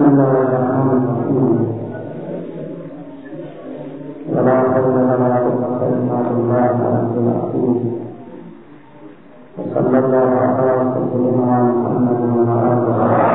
الله الرحمن الرحيم. ولا حول ولا قوة إلا بالله العلي العظيم. وصلى الله على سيدنا محمد وعلى آله.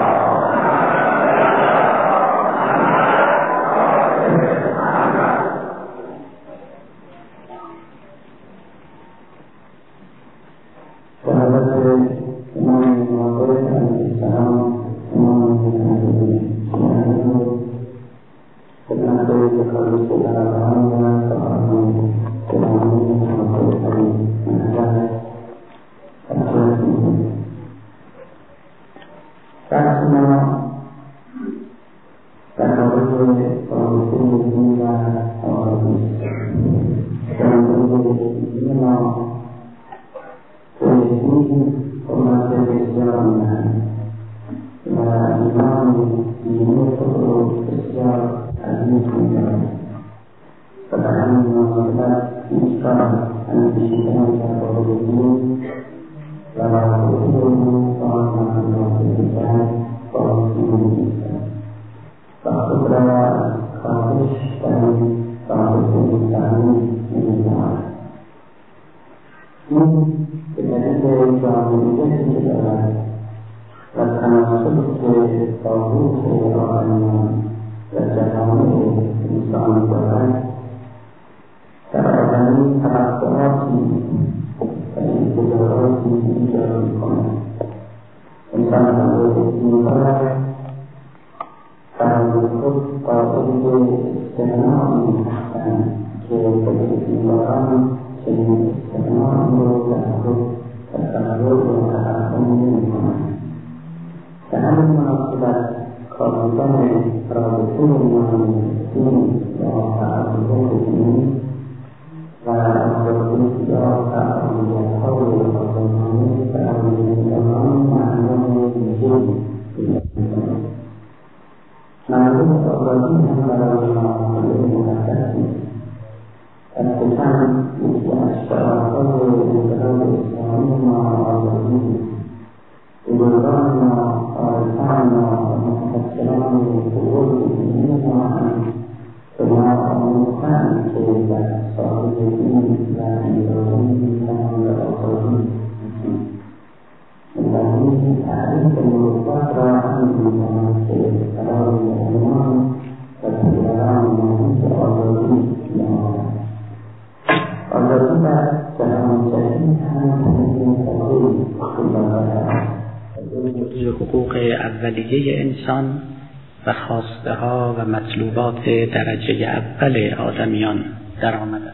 حقوق اولیه انسان و خواسته ها و مطلوبات درجه اول آدمیان در آمده.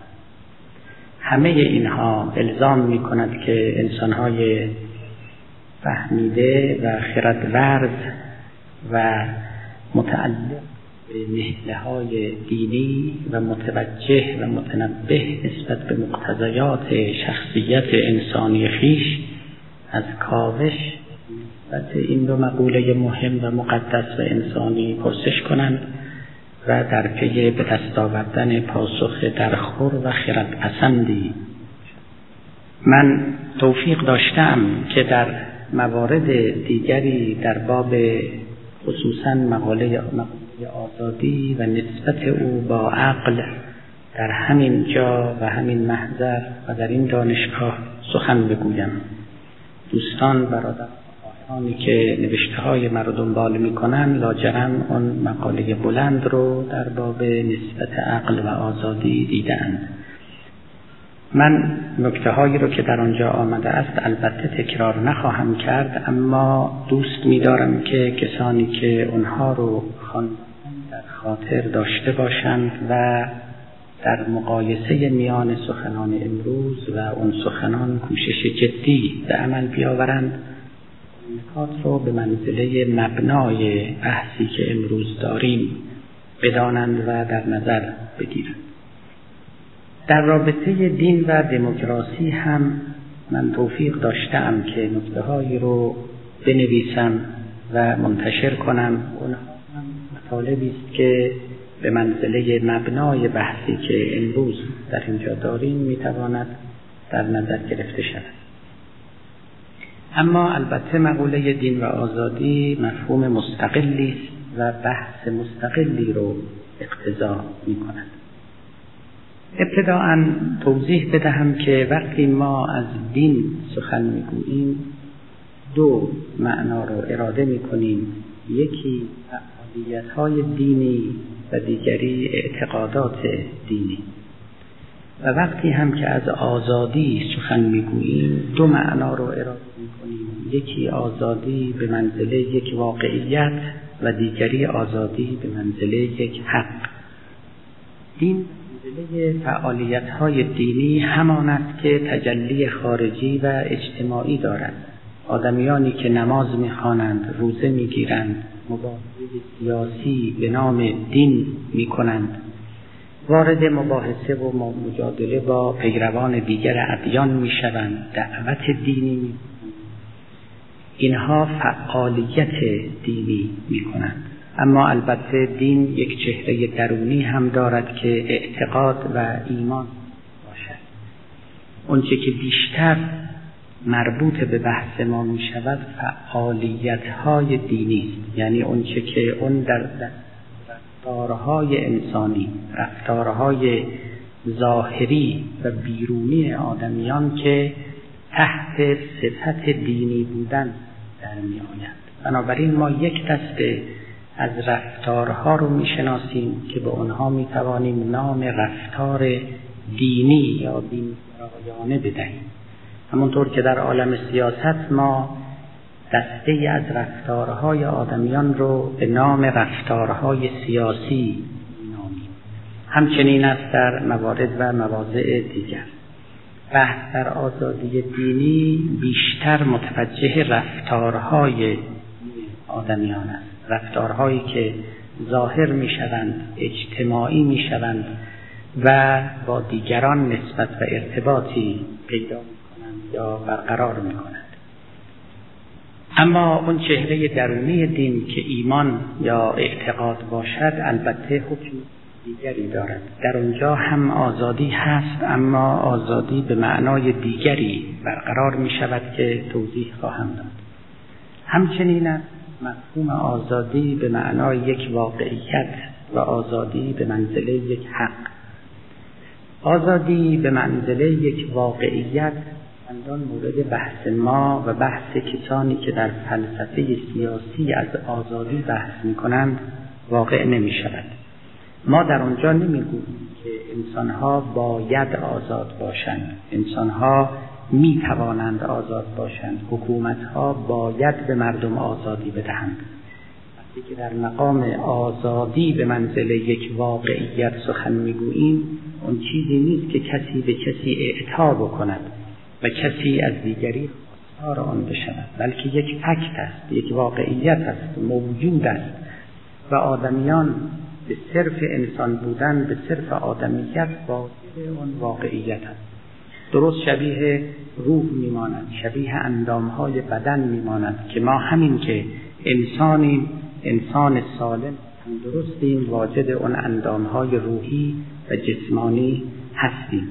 همه اینها الزام می کند که انسان‌های فهمیده و خردورز و متعلق به نهله‌های دینی و متوجه و متنبه نسبت به مقتضیات شخصیت انسانی خویش از کاوش نسبت این دو مقوله مهم و مقدس و انسانی پرسش کنند و در پی به دست آوردن پاسخ درخور و خردپسندی. من توفیق داشتم که در موارد دیگری در باب خصوصاً مقاله آزادی و نسبت او با عقل در همین جا و همین محضر و در این دانشگاه سخن بگویم. دوستان برادرانی که نوشته‌های مرا دنبال می‌کنند لاجرم آن مقاله بلند رو در باب نسبت عقل و آزادی دیدند. من نکته‌هایی رو که در آنجا آمده است البته تکرار نخواهم کرد، اما دوست می‌دارم که کسانی که اونها رو خواندن در خاطر داشته باشند و در مقایسه میان سخنان امروز و اون سخنان کوشش جدی به عمل بیاورند، نکات رو به منزله مبنای بحثی که امروز داریم بدانند و در نظر بگیرند. در رابطه دین و دموکراسی هم من توفیق داشتم که نکته‌هایی رو بنویسم و منتشر کنم. اونها هم مطالبی است که به منزله مبنای بحثی که امروز در اینجا داریم میتواند در نظر گرفته شود. اما البته مقوله دین و آزادی مفهوم مستقلی است و بحث مستقلی رو اقتضا می‌کند. ابتداءً توضیح بدهم که وقتی ما از دین سخن می‌گوییم دو معنا رو اراده می‌کنیم، یکی فعالیت‌های دینی و دیگری اعتقادات دینی. و وقتی هم که از آزادی سخن می‌گوییم دو معنا رو اراده می‌کنیم، یکی آزادی به منزله یک واقعیت و دیگری آزادی به منزله یک حق. دین منزله فعالیت‌های دینی همان است که تجلی خارجی و اجتماعی دارد. آدمیانی که نماز می‌خوانند، روزه می‌گیرند، مبارزه سیاسی به نام دین می‌کنند، وارد مباحثه و مجادله با پیروان دیگر ادیان می‌شوند، دعوت دینی می‌کنند، اینها فعالیت دینی می‌کنند. اما البته دین یک چهره درونی هم دارد که اعتقاد و ایمان باشد. اونچه که بیشتر مربوط به بحث ما می شود فعالیت‌های دینی است، یعنی اونچه که اون در رفتارهای انسانی، رفتارهای ظاهری و بیرونی آدمیان که تحت صفت دینی بودن در می آید. بنابراین ما یک دسته از رفتارها رو می شناسیم که به آنها می توانیم نام رفتار دینی یا دین‌گرایانه بدهیم. همونطور که در عالم سیاست ما دسته از رفتارهای آدمیان رو به نام رفتارهای سیاسی می‌نامیم. همچنین است در موارد و مواضع دیگر. بحث در آزادی دینی بیشتر متوجه رفتارهای آدمیان است، رفتارهایی که ظاهر می‌شوند، اجتماعی می‌شوند و با دیگران نسبت و ارتباطی پیدا یا برقرار می‌کند. اما اون چهره درونی دین که ایمان یا اعتقاد باشد البته حکم دیگری دارد. در اونجا هم آزادی هست، اما آزادی به معنای دیگری برقرار می‌شود که توضیح خواهم داد. همچنین است مفهوم آزادی به معنای یک واقعیت و آزادی به منزله یک حق. آزادی به منزله یک واقعیت چندان مورد بحث ما و بحث کسانی که در فلسفه سیاسی از آزادی بحث می‌کنند واقع نمی‌شود. ما در آنجا نمی‌گوییم که انسان‌ها باید آزاد باشند، انسان‌ها می‌توانند آزاد باشند، حکومت‌ها باید به مردم آزادی بدهند. وقتی که در مقام آزادی به منزله یک واقعیت سخن می‌گوییم، اون چیزی نیست که کسی به کسی اعطا بکند و کسی از دیگری خواستار آن بشود، بلکه یک فکت است، یک واقعیت است، موجود است و آدمیان به صرف انسان بودن، به صرف آدمیت واجد آن واقعیت است. درست شبیه روح میماند، شبیه اندامهای بدن میماند که ما همین که انسانیم، انسان سالم درستیم، واجد آن اندامهای روحی و جسمانی هستیم.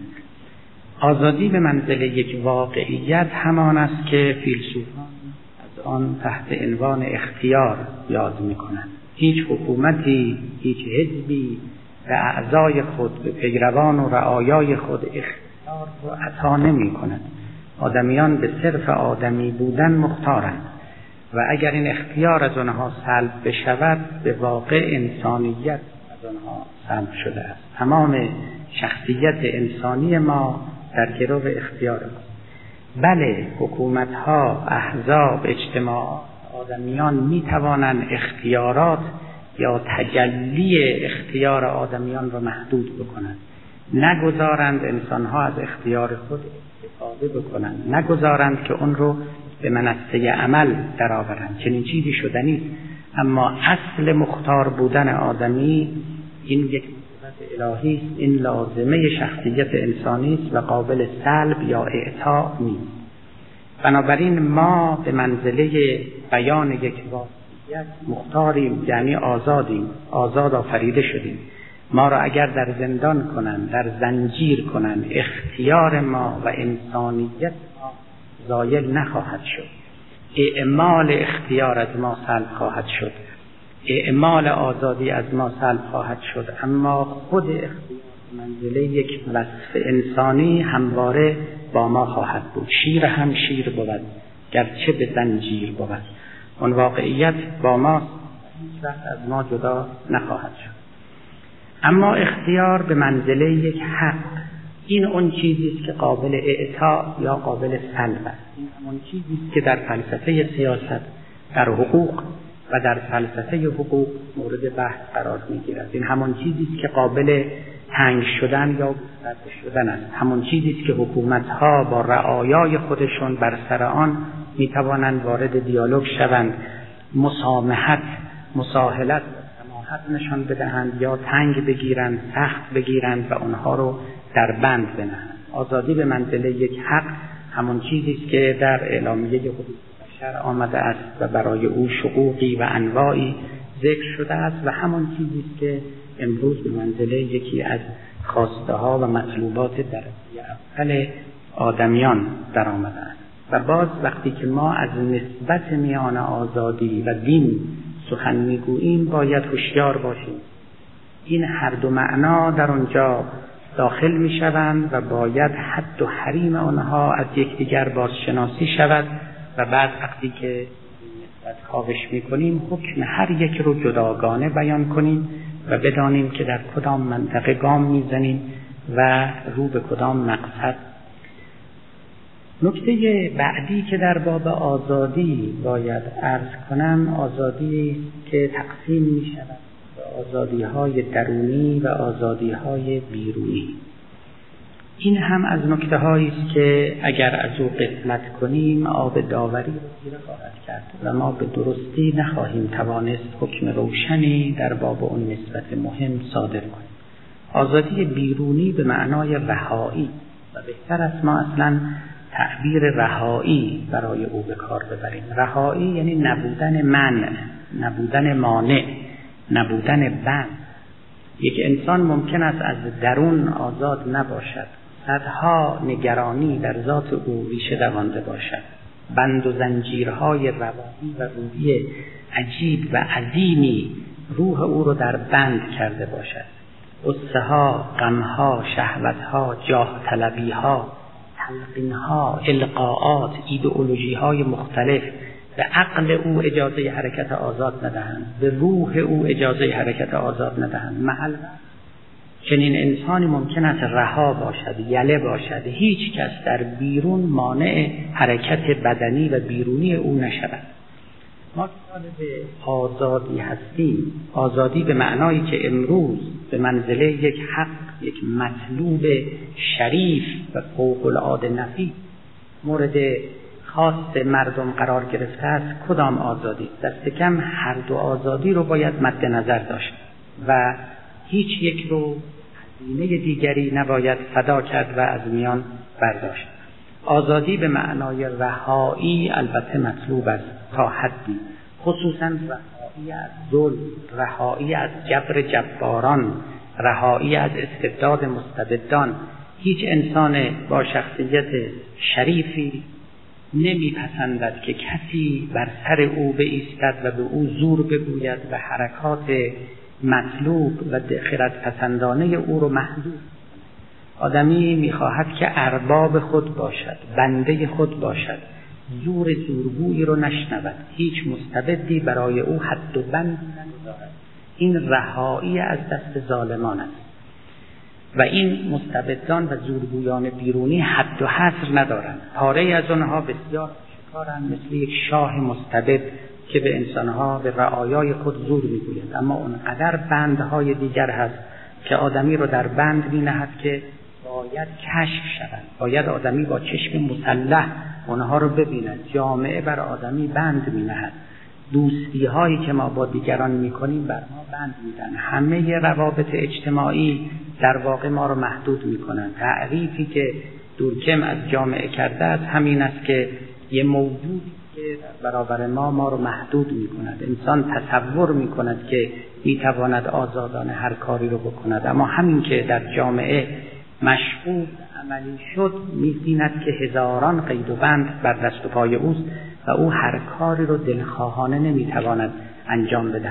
آزادی به منزله یک واقعیت همان است که فیلسوفان از آن تحت عنوان اختیار یاد می‌کنند. هیچ حکومتی، هیچ حزبی به اعضای خود، به پیروان و رعایای خود اختیار رو عطا نمی‌کند. آدمیان به صرف آدمی بودن مختارند و اگر این اختیار از آنها سلب بشود به واقع انسانیت از آنها سلب شده است. تمام شخصیت انسانی ما در گرو اختیار است. بله، حکومت‌ها، احزاب، اجتماع، آدمیان می‌توانند اختیارات یا تجلی اختیار آدمیان را محدود بکنند، نگذارند انسان‌ها از اختیار خود استفاده بکنند، نگذارند که اون رو به منصه عمل درآورند. چنین چیزی شدنی است، اما اصل مختار بودن آدمی این یک الهی است، این لازمه شخصیت انسانی است و قابل سلب یا اعطا نیست. بنابراین ما به منزله بیان یک واقعیت مختاریم، یعنی آزادیم، آزاد آفریده شدیم. ما را اگر در زندان کنند، در زنجیر کنند، اختیار ما و انسانیت ما زایل نخواهد شد. اعمال اختیار از ما سلب خواهد شد اعمال آزادی از ما سلب خواهد شد، اما خود اختیار منزله یک وصف انسانی همواره با ما خواهد بود. شیر هم شیر بود گرچه به زنجیر بود. اون واقعیت با ما هیچ وقت از ما جدا نخواهد شد. اما اختیار به منزله یک حق، این اون چیزی است که قابل اعطا یا قابل سلب است. این همون چیزی است که در فلسفه سیاست، در حقوق و در فلسفه حقوق مورد بحث قرار می‌گیرد. این همون چیزی است که قابل تنگ شدن یا گسترده شدن است. همون چیزی است که حکومت‌ها با رعایای خودشون بر سر آن می‌توانند وارد دیالوگ شوند، مسامحت، مساهلت و سماحت نشان بدهند یا تنگ بگیرند، سخت بگیرند و اونها رو در بند بنهند. آزادی به منزله یک حق همون چیزی است که در اعلامیه حقوق بشر آمده است و برای او شقوقی و انواعی ذکر شده است و همون چیزی است که امروز به منزله یکی از خواسته ها و مطلوبات درجه اول آدمیان در آمده است. و باز وقتی که ما از نسبت میان آزادی و دین سخن میگوییم باید هوشیار باشیم. این هر دو معنا در آنجا داخل میشوند و باید حد و حریم آنها از یکدیگر بازشناسی شود و بعد وقتی که نسبت کاوش میکنیم حکم هر یک رو جداگانه بیان کنیم و بدانیم که در کدام منطقه گام میزنیم و رو به کدام مقصد. نکته بعدی که در باب آزادی باید عرض کنم، آزادی که تقسیم می شود به آزادی‌های درونی و آزادی‌های بیرونی. این هم از نکته‌هایی است که اگر از او غفلت کنیم آب داوری رو زیر خواهد کرد و ما به درستی نخواهیم توانست حکم روشنی در باب اون نسبت مهم صادر کنیم. آزادی بیرونی به معنای رهایی و بهتر است ما اصلاً تعبیر رهایی برای او به کار ببریم. رهایی یعنی نبودن منع، نبودن مانع، نبودن بند. یک انسان ممکن است از درون آزاد نباشد، صدها نگرانی در ذات او ریشه دوانده باشد، بند و زنجیرهای روانی و روحی عجیب و عظیمی روح او رو در بند کرده باشد. غصه ها، غم ها، شهوت ها، جاه طلبی ها، تلقین ها، القاءات، ایدئولوژی های مختلف به عقل او اجازه حرکت آزاد ندهند، به روح او اجازه حرکت آزاد ندهند. محل چنین انسانی ممکن است رها باشد، یله باشد، هیچ کس در بیرون مانع حرکت بدنی و بیرونی او نشود. ما طالب آزادی هستیم، آزادی به معنایی که امروز به منزله یک حق، یک مطلوب شریف و فوق العاده نفی مورد خاص مردم قرار گرفته است. کدام آزادی؟ دست کم هر دو آزادی رو باید مد نظر داشت و هیچ یک رو هزینه دیگری نباید فدا کرد و از میان برداشت. آزادی به معنای رهایی البته مطلوب است تا حدی، خصوصا رهایی از ظلم، رهایی از جبر جباران، رهایی از استبداد مستبدان. هیچ انسان با شخصیت شریفی نمیپسندد که کسی بر سر او بایستد و به او زور بگوید و حرکات مطلوب و خردپسندانه او رو محدود. آدمی میخواهد که ارباب خود باشد، بنده خود باشد، زور زورگویی رو نشنود، هیچ مستبدی برای او حد و بند نگذارد. این رهایی از دست ظالمان است و این مستبدان و زورگویان بیرونی حد و حصر ندارند. پاره از آنها بسیار شکارند، مثل یک شاه مستبد که به انسانها به رعایای خود زور میگوید، اما اونقدر بندهای دیگر هست که آدمی رو در بند مینهد که باید کشف شود. باید آدمی با چشم مسلح اونها رو ببیند. جامعه بر آدمی بند مینهد. دوستی هایی که ما با دیگران میکنیم بر ما بند میدن. همه روابط اجتماعی در واقع ما رو محدود میکنن. تعریفی که دورکم از جامعه کرده است همین است که یه موجودی که در برابر ما رو محدود میکند. انسان تصور میکند که میتواند آزادانه هر کاری رو بکند، اما همین که در جامعه مشغول عملی شد می‌بیند که هزاران قید و بند بر دست و پای اوست و او هر کاری رو دلخواهانه نمیتواند انجام بدهد.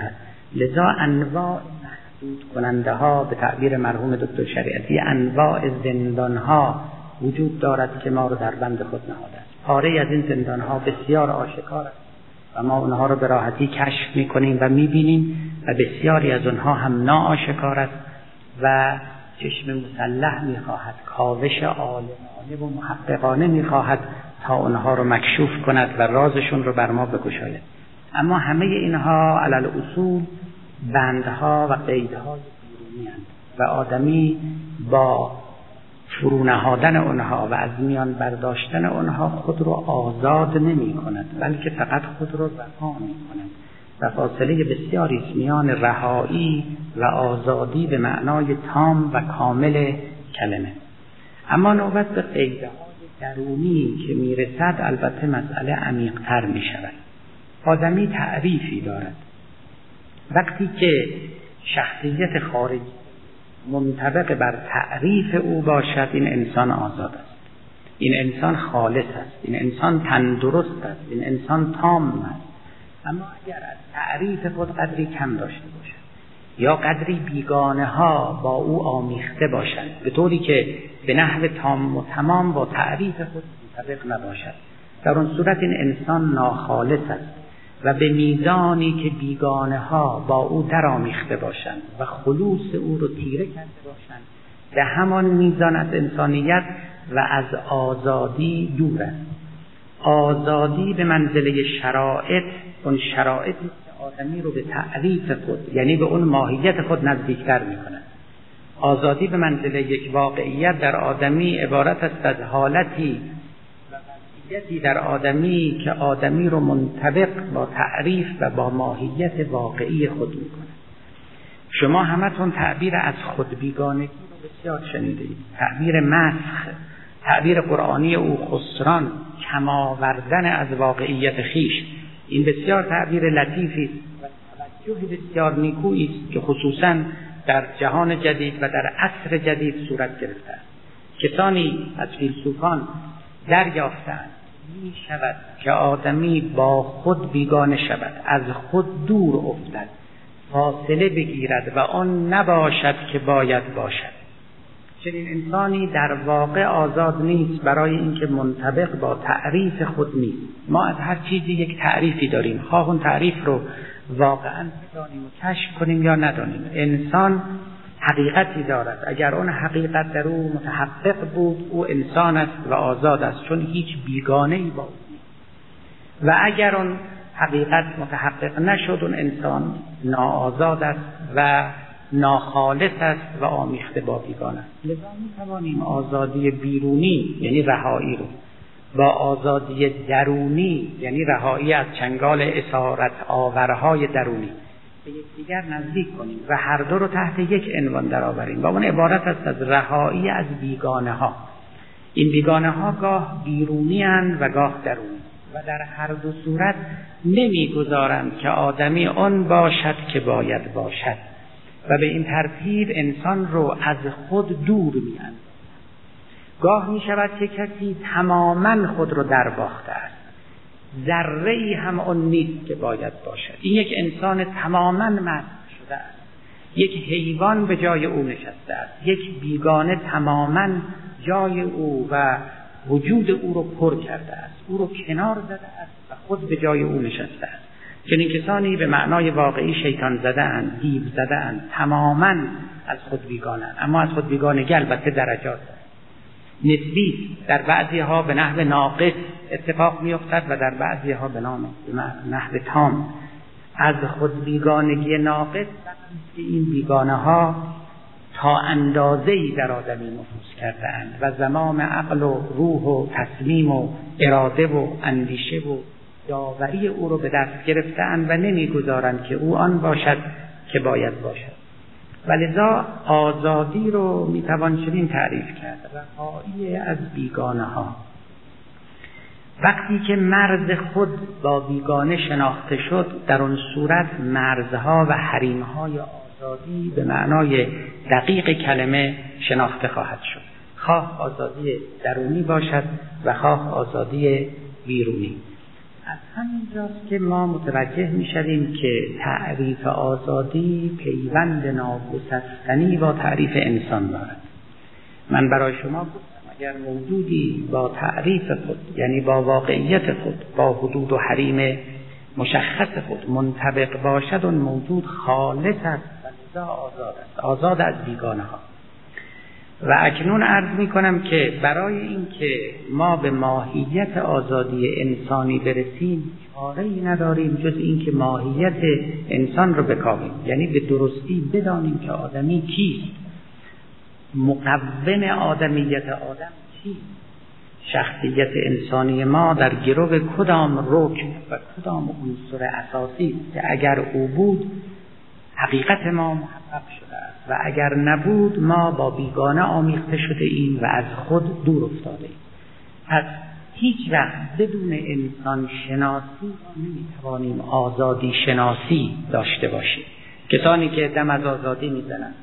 لذا انواع محدود کننده ها، به تعبیر مرحوم دکتر شریعتی انواع زندان ها وجود دارد که ما رو در بند خود نهاده است. پاره از این زندان ها بسیار آشکار است و ما اونها رو به راحتی کشف میکنیم و میبینیم و بسیاری از اونها هم ناآشکار است و چشم مسلح میخواهد، کاوش عالمانه و محققانه میخواهد تا اونها رو مکشوف کند و رازشون رو بر ما بگشاید. اما همه اینها علل اصول بندها و قیدهای بیرونی هستند و آدمی با فرونهادن اونها و از میان برداشتن اونها خود رو آزاد نمی کند، بلکه فقط خود رو رها می کند و فاصله بسیاری است میان رهایی و آزادی به معنای تام و کامل کلمه. اما نوبت به قیدهای درونی که می رسد البته مسئله عمیق‌تر می شود. آدمی تعریفی دارد. وقتی که شخصیت خارجی منطبق بر تعریف او باشد، این انسان آزاد است، این انسان خالص است، این انسان تندرست است، این انسان تام است. اما اگر از تعریف خود قدری کم داشته باشد یا قدری بیگانه ها با او آمیخته باشند به طوری که به نحو تام و تمام با تعریف خود منطبق نباشد، در اون صورت این انسان ناخالص است و به میزانی که بیگانه ها با او در آمیخته باشند و خلوص او رو تیره کرده باشند، به همان میزان از انسانیت و از آزادی دور است. آزادی به منزله شرایط، اون شرایطی که آدمی رو به تعریف خود یعنی به اون ماهیت خود نزدیکتر می کند. آزادی به منزله یک واقعیت در آدمی عبارت است از حالتی در آدمی که آدمی رو منطبق با تعریف و با ماهیت واقعی خود میکنه. شما همتون تعبیر از خود بیگانگی رو بسیار شنیدید. تعبیر مسخ، تعبیر قرآنی او خسران، کم آوردن از واقعیت خیش، این بسیار تعبیر لطیفی است و توجه بسیار نیکویی است که خصوصا در جهان جدید و در عصر جدید صورت گرفته است. کسانی از فیلسوفان دریافتند می شود که آدمی با خود بیگانه شود، از خود دور افتد، فاصله بگیرد و آن نباشد که باید باشد. چنین انسانی در واقع آزاد نیست، برای اینکه منطبق با تعریف خود نیست. ما از هر چیزی یک تعریفی داریم، خواه اون تعریف رو واقعا بدانیم و کشف کنیم یا ندانیم. انسان حقیقتی دارد، اگر اون حقیقت در او متحقق بود او انسان است و آزاد است، چون هیچ بیگانه‌ای با او نیست. و اگر اون حقیقت متحقق نشد اون انسان ناآزاد است و ناخالص است و آمیخته با بیگانه است. لذا می‌توانیم آزادی بیرونی یعنی رهایی رو با آزادی درونی یعنی رهایی از چنگال اسارت آورهای درونی به یکدیگر نزدیک کنیم و هر دو رو تحت یک عنوان درآوریم و اون عبارت است از رهایی از بیگانه ها. این بیگانه ها گاه بیرونی اند و گاه درونی و در هر دو صورت نمیگذارند که آدمی آن باشد که باید باشد و به این ترتیب انسان رو از خود دور می‌اندازند. گاه می شود که کسی تماماً خود رو درباخته است، ذره‌ای هم آن نیست که باید باشد. این یک انسان تماماً مسخ شده است، یک حیوان به جای او نشسته است، یک بیگانه تماماً جای او و وجود او رو پر کرده است، او رو کنار زده است و خود به جای او نشسته است. چنین کسانی به معنای واقعی شیطان زده‌اند، دیو زده‌اند، تماماً از خود بیگانه‌اند. اما از خود بیگانگی البته درجات است. نسبی در بعضی ها به نحو ناقص اتفاق می افتد و در بعضی ها به نحو تام. از خود بیگانگی ناقص وقتی که این بیگانه ها تا اندازه‌ای در آدمی نفوذ کرده اند و زمام عقل و روح و تصمیم و اراده و اندیشه و داوری او رو به دست گرفته اند و نمیگذارند که او آن باشد که باید باشد. ولذا آزادی رو میتوان چنین تعریف کرد: رهایی از بیگانه ها. وقتی که مرز خود با بیگانه شناخته شد، در اون صورت مرزها و حریمهای آزادی به معنای دقیق کلمه شناخته خواهد شد، خواه آزادی درونی باشد و خواه آزادی بیرونی. از همینجاست که ما متوجه می‌شویم که تعریف آزادی پیوند ناگسستنی با تعریف انسان دارد. من برای شما گفتم اگر موجودی با تعریف خود، یعنی با واقعیت خود، با حدود و حریم مشخص خود منطبق باشد، اون موجود خالص است و لذا آزاد است، آزاد از بیگانه ها. و اکنون عرض می کنم که برای اینکه ما به ماهیت آزادی انسانی برسیم چاره‌ای نداریم جز اینکه ماهیت انسان رو بکاویم، یعنی به درستی بدانیم که آدمی کیست، مقوم آدمیت آدم چیست، شخصیت انسانی ما در گرو کدام رکن و کدام عنصر اساسی است که اگر او بود حقیقت ما محقق شده است و اگر نبود ما با بیگانه آمیخته شده ایم و از خود دور افتاده ایم. پس هیچ وقت بدون انسان شناسی ما نمیتوانیم آزادی شناسی داشته باشیم. کسانی که دم از آزادی میزنند،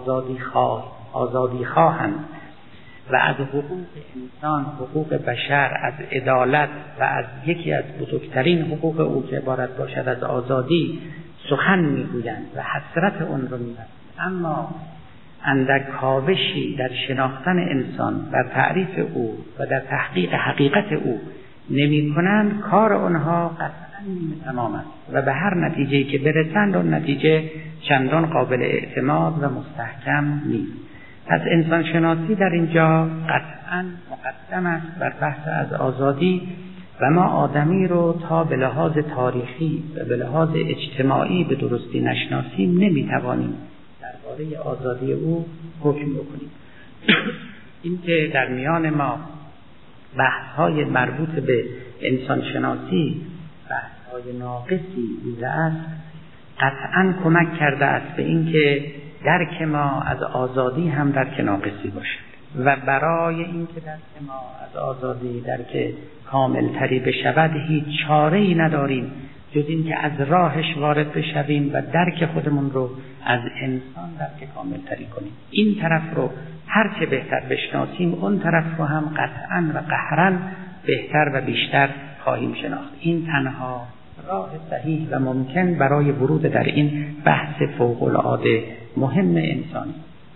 آزادی خواهند و از حقوق انسان، حقوق بشر، از عدالت و از یکی از بزرگترین حقوق او که عبارت باشد از آزادی سخن میگویند و حسرت اون رو میبرند، اما اندک کاوشی در شناختن انسان، در تعریف او و در تحقیق حقیقت او نمی کنند، کار آنها قطعا نیمه تمام است و به هر نتیجه‌ای که برسند اون نتیجه چندان قابل اعتماد و مستحکم نیست. پس انسان شناسی در اینجا قطعا مقدم است بر بحث از آزادی و ما آدمی رو تا به لحاظ تاریخی و به لحاظ اجتماعی به درستی نشناسیم نمیتوانیم درباره آزادی او حکم بکنیم. این که در میان ما بحث‌های مربوط به انسان شناسی بحث‌های ناقصی بوده است، قطعاً کمک کرده است به اینکه درک ما از آزادی هم درک ناقصی باشد و برای اینکه درک ما از آزادی درک کاملتری بشود هیچ چاره‌ای نداریم جز اینکه از راهش وارد بشویم و درک خودمون رو از انسان درک کاملتری کنیم. این طرف رو هر چه بهتر بشناسیم اون طرف رو هم قطعاً و قهراً بهتر و بیشتر خواهیم شناخت. این تنها راه صحیح و ممکن برای ورود در این بحث فوق‌العاده مهم انسانی.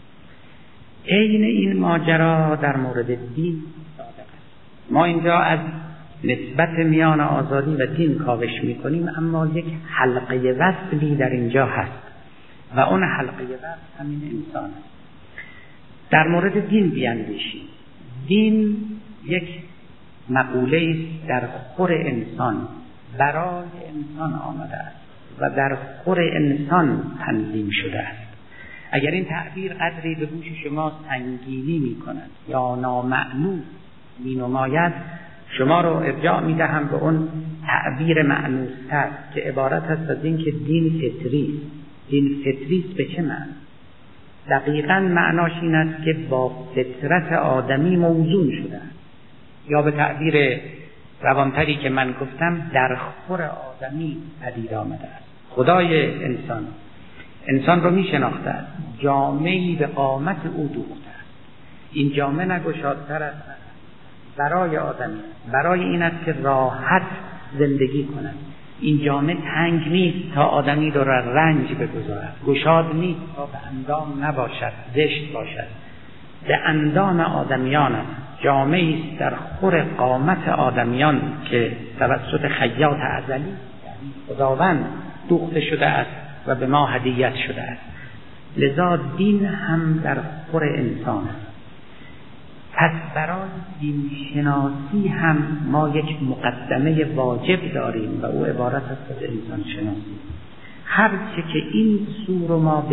عین این ماجرا در مورد دین صادق است. ما اینجا از نسبت میان آزادی و دین کاوش میکنیم، اما یک حلقه وصلی در اینجا هست و اون حلقه وصل همین انسان است. در مورد دین بیاندیشیم. دین یک مقوله است در خور انسان، برای انسان آمده است و در خور انسان تنظیم شده است. اگر این تعبیر قدری به گوش شما سنگینی می کند یا نامعنوس می نماید، شما رو ارجاع می دهم به اون تعبیر معنوستر که عبارت است از این که دین فطری است. دین فطری است به چه معنی؟ دقیقاً معناش این است که با فطرت آدمی موزون شده است، یا به تعبیر روانتری که من گفتم در خور آدمی پدید آمده است. خدای انسان رو می شناخته است، جامه‌ای به قامت او دوخته است. این جامه نگشادتر است برای آدمی، برای این است که راحت زندگی کند. این جامه تنگ نیست تا آدمی رو رنج بگذارد، گشاد نیست تا به اندام نباشد، زشت باشد. به اندام آدمیان است، جامه‌ای است در خور قامت آدمیان که توسط خیاط ازلی یعنی خداوند دوخته شده است و به ما هدیت شده است. لذا دین هم در خور انسان است. پس برای دین شناسی هم ما یک مقدمه واجب داریم و او عبارت است از انسان شناسی. هر چه که این سو رو ما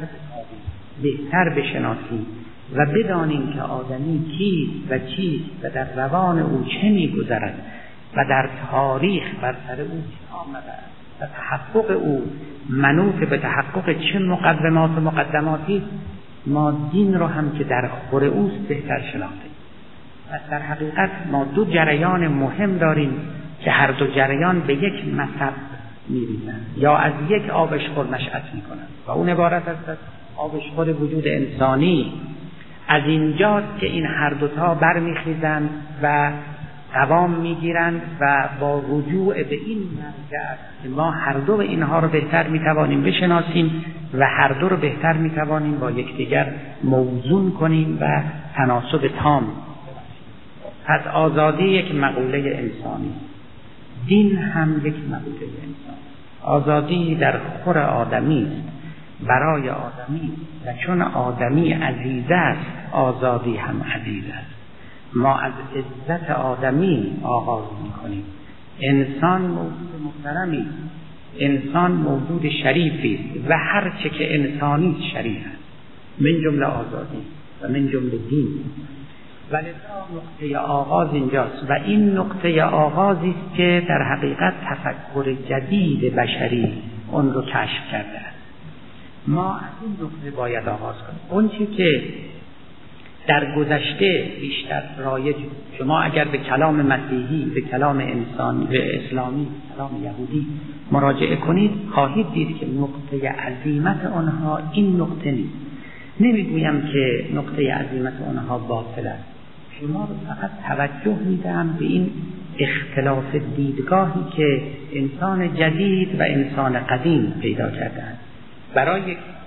بهتر بشناسیم و بدانیم که آدمی کیست و چیست و در روان او چه می‌گذرد و در تاریخ بر سر او چه آمده است و تحقق او منوط به تحقق چه مقومات و مقدماتی، ما دین رو هم که در خور اوست بهتر شناختیم. پس در حقیقت ما دو جریان مهم داریم که هر دو جریان به یک مصب می‌ریزند یا از یک آبشخور نشأت می‌کنند و اون عبارت است از آبشخور وجود انسانی. از اینجاست که این هر دوتا برمیخیزند و قوام میگیرند و با رجوع به این مرجع که ما هر دو اینها رو بهتر میتوانیم بشناسیم و هر دو رو بهتر میتوانیم با یکدیگر موزون کنیم و تناسب تام. پس آزادی یک مقوله انسانی، دین هم یک مقوله انسانی. آزادی در خور آدمی است، برای آدمی و چون آدمی عزیز است آزادی هم عزیز است. ما از عزت آدمی آغاز می‌کنیم. انسان موجود محترمی است، انسان موجود شریفی است و هر چه که انسانی شریف است، من جمله آزادی و من جمله دین. ولذا نقطه آغاز اینجاست و این نقطه آغازی است که در حقیقت تفکر جدید بشری اون رو کشف کرده است. ما از این نقطه باید آغاز کنیم. اون چی که در گذشته بیشتر رایج، شما اگر به کلام مسیحی، به کلام انسانی، به اسلامی، به کلام یهودی مراجعه کنید خواهید دید که نقطه عظیمت آنها این نقطه نیست. نمیگویم که نقطه عظیمت آنها باطل است، شما رو فقط توجه میدم به این اختلاف دیدگاهی که انسان جدید و انسان قدیم پیدا کردند. برای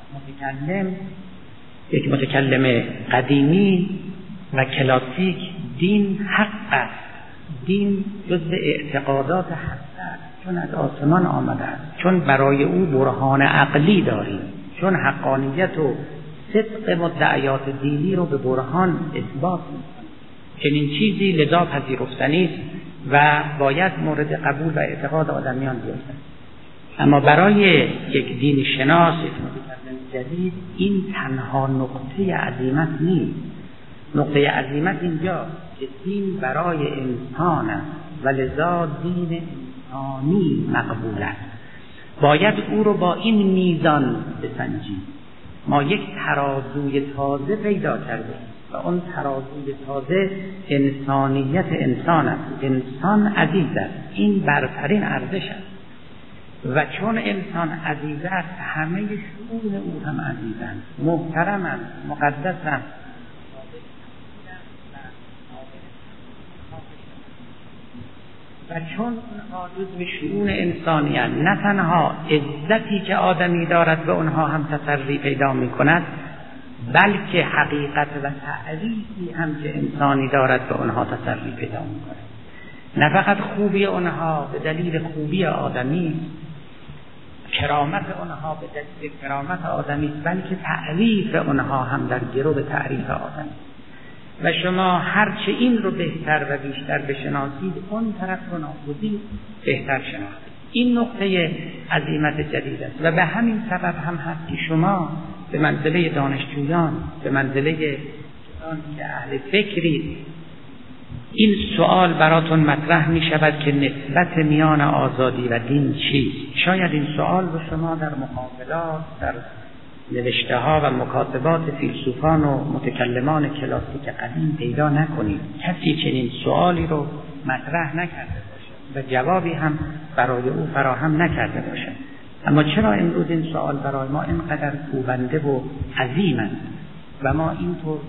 یک متکلم قدیمی و کلاسیک دین حق است، دین جزء اعتقادات حق است، چون از آسمان آمده است، چون برای او برهان عقلی داریم، چون حقانیت و صدق مدعیات دینی رو به برهان اثبات می‌کنیم. چنین چیزی لذا پذیرفتنی است و باید مورد قبول و اعتقاد آدمیان بیفتد. اما برای یک دین شناس، یک متکلم جدید، این تنها نقطه عظیمت نیست. نقطه عظیمت اینجاست که دین برای انسان است و لذا دین انسانی مقبول است. باید او رو با این میزان بسنجیم. ما یک ترازوی تازه پیدا کردیم و اون ترازوی تازه انسانیت انسان است. انسان عزیز است، این برترین ارزش است و چون انسان عزیز است همه شؤون او هم عزیزند، محترمند، مقدسند و چون اونها جزو شؤون انسانی‌اند، نه تنها عزتی که آدمی دارد به اونها هم تسری پیدا می‌کند، بلکه حقیقت و تعریفی هم که انسانی دارد به اونها تسری پیدا می‌کند. نه فقط خوبی اونها به دلیل خوبی آدمی، کرامت اونها به دلیل کرامت آدمی، بلکه تعریف اونها هم در گرو تعریف آدمی. و شما هرچه این رو بهتر و بیشتر بشناسید، اون طرف رو ناگزیر بهتر شناختید. این نقطه عظیمت جدید است و به همین سبب هم هست که شما به منزله دانشجویان، به منزله کسانی که اهل فکرید، این سوال براتون مطرح می شود که نسبت میان آزادی و دین چیست؟ شاید این سوال رو شما در مقابلات، در نوشته ها و مکاتبات فیلسوفان و متکلمان کلاسیک قدیم پیدا نکنید. کسی چنین سوالی رو مطرح نکرده باشه و جوابی هم برای او فراهم نکرده باشه. اما چرا امروز این سوال برای ما اینقدر کوبنده و عظیم است و ما اینطور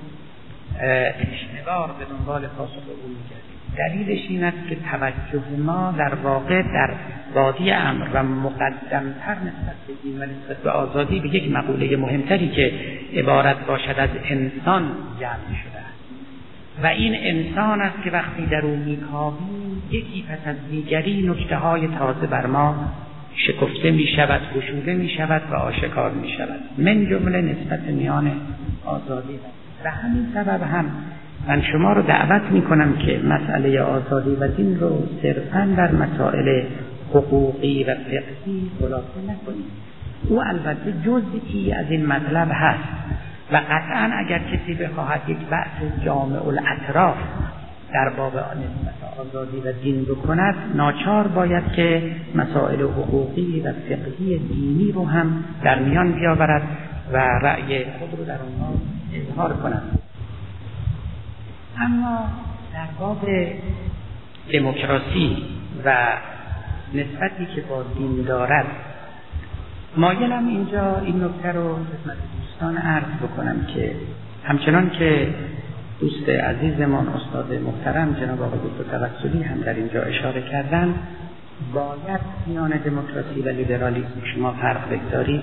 اشتغال به دنبال پاسخ او می‌گردیم؟ دلیلش این است که توجه ما در واقع در بادی امر و مقدمتر نسبت به دین و نسبت به آزادی به یک مقوله مهمتری که عبارت باشد از انسان جمع شده است و این انسان است که وقتی در او می‌کاویم یکی پس از دیگری نکته‌های تازه بر ما شکفته می‌شود، گشوده می‌شود و آشکار می‌شود، من جمله نسبت میان آزادی و همین سبب هم من شما رو دعوت میکنم که مسئله آزادی و دین رو صرفاً در مسائل حقوقی و فقهی خلاصه نکنید. او البته جزئی از این مطلب هست و قطعاً اگر کسی بخواهد یک بحث جامع الاطراف در باب نسبت آزادی و دین بکند، ناچار باید که مسائل حقوقی و فقهی دینی رو هم در میان بیاورد و رأی خود رو در اونها اظهار کند. اما در باب دموکراسی و نسبتی که با دین دارد، مایلم اینجا این نکته رو خدمت دوستان عرض بکنم که همچنان که دوست عزیزمان استاد محترم جناب آقای دکتر توسلی هم در اینجا اشاره کردن، باید میان دموکراسی و لیبرالیسم شما فرق بگذارید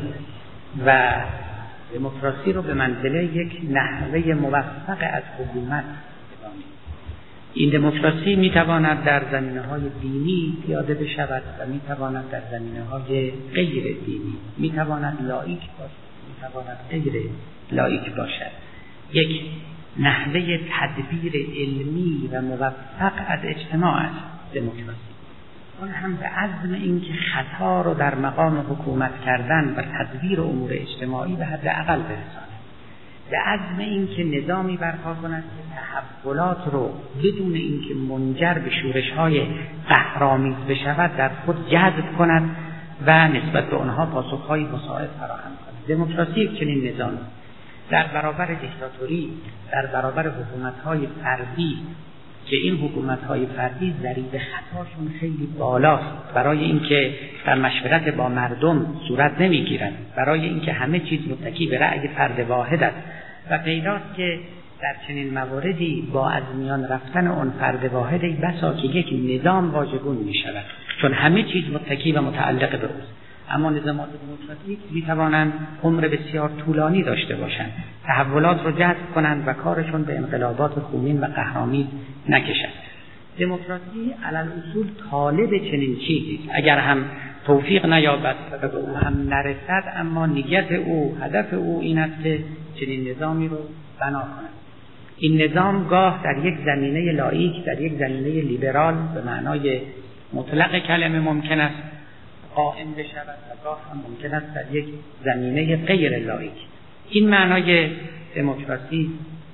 و دموکراسی رو به منزله یک نحوه موفق از حکومت بدانید. این دموکراسی میتواند در زمینه‌های دینی پیاده بشود و میتواند در زمینه‌های غیر دینی، میتواند لاییک باشد، میتواند غیر لاییک باشد. یک نحوه تدبیر علمی و موفق از اجتماع است دموکراسی. اون هم به عزم اینکه خطا رو در مقام حکومت کردن و تدبیر امور اجتماعی به حد اقل برساند. به عزم اینکه نظامی برپا کند که تحولات رو بدون اینکه منجر به شورش‌های قهرآمیز بشود در خود جذب کند و نسبت به آنها پاسخ‌های مساعد فراهم کند. دموکراسی یک چنین نظامی در برابر دیکتاتوری، در برابر حکومت‌های فردی که این حکومت‌های فردی ضریب خطاشون خیلی بالاست، برای اینکه در مشورت با مردم صورت نمی‌گیرند، برای اینکه همه چیز متکی به رأی فرد واحد است و پیداست که در چنین مواردی با از میان رفتن آن فرد واحدی بسا که یک نظام واژگون می‌شود، چون همه چیز متکی و متعلق به اوست. اما نظامات دموکراتیک می‌توانند عمر بسیار طولانی داشته باشند، تحولات رو جذب کنند و کارشون به انقلابات خونین و قهرآمیز نکشند. دموکراسی علل اصول طالب چنین چیزی، اگر هم توفیق نیابد و به او هم نرسد، اما نیت او، هدف او این است که چنین نظامی رو بنا کند. این نظام گاه در یک زمینه لاییک، در یک زمینه لیبرال به معنای مطلق کلمه ممکن است قائم بشود و گاه هم ممکن است در یک زمینه غیر لاییک. این معنای دموکراسی.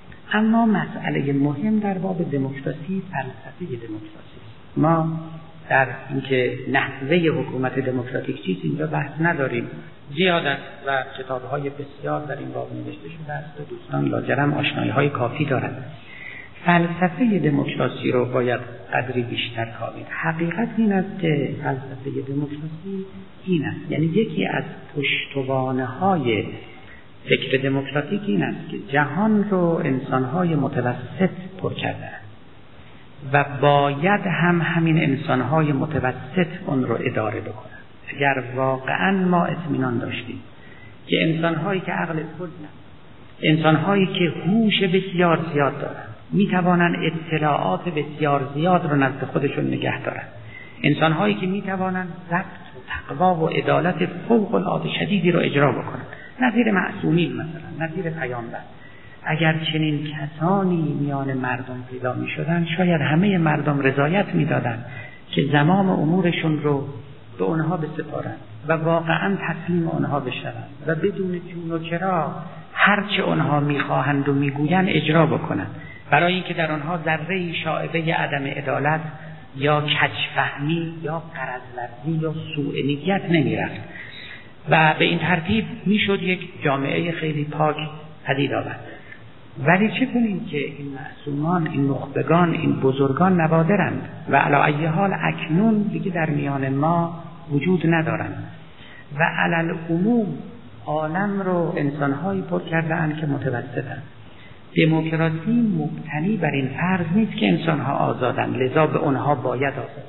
اما مسئله مهم در باب دموکراسی فلسفه دموکراسی. ما در اینکه نحوه حکومت دموکراتیک چیست اینجا بحث نداریم، زیاد است و کتاب‌های بسیار در این باب نوشته شده است و دوستان لاجرم آشنایی‌های کافی دارند. فلسفه دموکراسی رو باید قدری بیشتر خوابید. حقیقت این است که فلسفه دموکراسی این است، یعنی یکی از پشتوانه‌های فکر دموکراتیک این است که جهان رو انسان‌های متوسط پر کردند و باید هم همین انسان‌های متوسط اون رو اداره بکنند. اگر واقعاً ما اطمینان داشتیم که انسان‌هایی که عقل کل انسان‌هایی که هوش بسیار زیاد دارند می‌توانند اطلاعات بسیار زیاد رو نزد خودشون نگه دارند، انسان‌هایی که می‌توانند ضبط و تقوا و عدالت فوق‌العاده شدیدی رو اجرا بکنند، نظیر معصومین مثلا، نظیر پیامبر. اگر چنین کسانی میان مردم پیدا می‌شدند، شاید همه مردم رضایت می‌دادند که زمام امورشون رو به اونها بسپارند و واقعاً تسلیم اونها بشوند و بدون چون و چرا هرچه اونها می‌خواهند و می‌گویند اجرا بکنند، برای اینکه در آنها ذره‌ای شائبه عدم عدالت یا کج‌فهمی یا غرض‌ورزی یا سوء نیت نمی‌رفت و به این ترتیب میشد یک جامعه خیلی پاک پدید آورد. ولی چه کنیم که این معصومان، این نخبگان، این بزرگان نوادرند و علی ای حال اکنون دیگه در میان ما وجود ندارند و علی العموم عالم رو انسان‌هایی پر کرده‌اند که متوسطند. دموکراسی مبتنی بر این فرض نیست که انسان‌ها آزادند، لذا به آنها باید آزاد.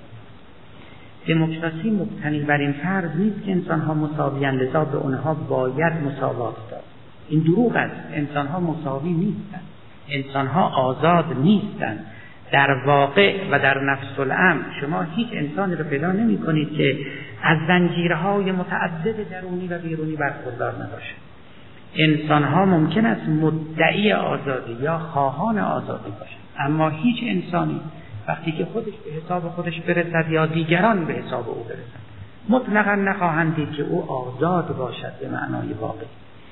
دموکراسی مبتنی بر این فرض نیست که انسان‌ها مساوی‌اند، لذا به آنها باید مساوات داد. این دروغ است. انسان‌ها مساوی نیستند، انسان‌ها آزاد نیستند. در واقع و در نفس الامر شما هیچ انسانی رو پیدا نمی‌کنید که از زنجیرهای متعدد درونی و بیرونی برخوردار نباشد. انسان‌ها ممکن است مدعی آزادی یا خواهان آزادی باشند، اما هیچ انسانی وقتی که خودش به حساب خودش برسد یا دیگران به حساب او برسند مطلقاً نخواهند دید که او آزاد باشد به معنای واقعی.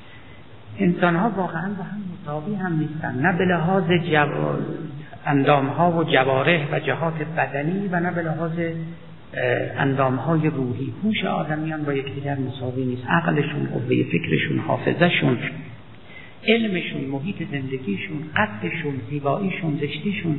انسان‌ها واقعاً با هم مساوی هم نیستند، نه به لحاظ اندام‌ها و جوارح و جهات بدنی و نه به لحاظ اندام‌های روحی. هوش آدمیان با یکدیگر مساوی نیست. عقلشون، قوه فکرشون، حافظه‌شون، علمشون، محیط زندگیشون، قدشون، زیباییشون، زشتیشون،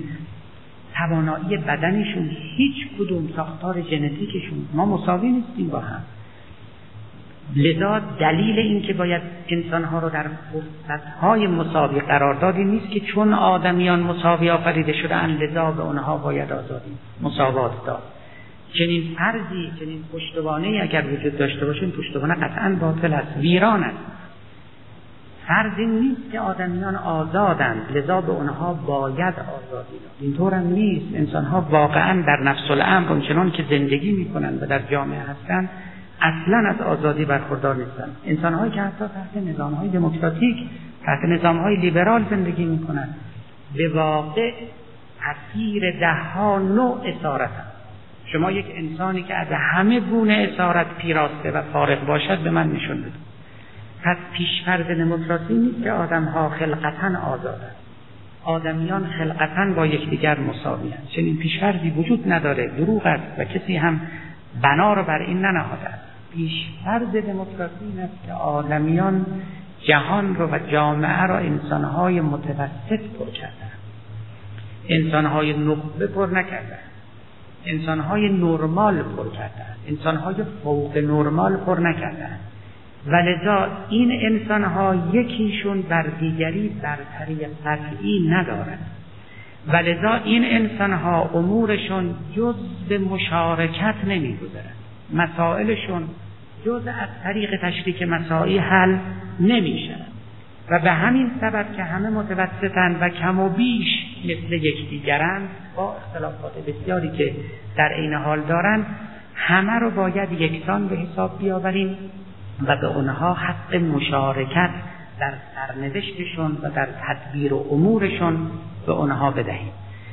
توانایی بدنشون، هیچ کدوم ساختار ژنتیکشون، ما مساوی نیستیم با هم. لذا دلیل این که باید انسانها رو در فرصتهای مساوی قرار دادی نیست که چون آدمیان مساوی آفریده شده‌اند لذا به اونها باید آزادی مساوات داد. چنین فرضی، چنین پشتوانه‌ای اگر وجود داشته باشه، این پشتوانه قطعاً باطل است، ویران است. فرضی نیست که آدمیان آزادند لذا به اونها باید آزادی داد. اینطور هم نیست. انسان‌ها واقعاً در نفس الامر اونچنان که زندگی می‌کنند و در جامعه هستند اصلاً از آزادی برخوردار نیستند. انسان‌هایی که حتی تحت نظام‌های دموکراتیک، تحت نظام‌های لیبرال زندگی می‌کنند، به واقع اسیر ده‌ها نوع اسارتند. شما یک انسانی که از همه گونه اسارت پیراسته و فارغ باشد به من نشون بده. پس پیش‌فرض دموکراسی نیست که آدم‌ها خلقتاً آزادند. آدمیان خلقتاً با یکدیگر مساوی‌اند. چنین پیش‌فرضی وجود نداره، دروغ است و کسی هم بنا رو بر این ننهاده است. پیش‌فرض دموکراسی این است که آدمیان جهان رو و جامعه را انسان‌های متوسط پر کردند. انسان‌های نخبه پر نکردند. انسان‌های نرمال پر کردند. انسان‌های فوق نرمال پر نکردند. ولذا این انسان‌ها یکیشون بر دیگری برتری قطعی ندارند. ولذا این انسان‌ها امورشون جز به مشارکت نمی‌گذرد. مسائلشون جز از طریق تشریک مساعی حل نمی‌شود. و به همین سبب که همه متوسطند و کم و بیش مثل یکدیگرند با اختلافات بسیاری که در عین حال دارند، همه رو باید یکسان به حساب بیاوریم و به اونها حق مشارکت در سرنوشتشون و در تدبیر و امورشون به اونها بدهیم.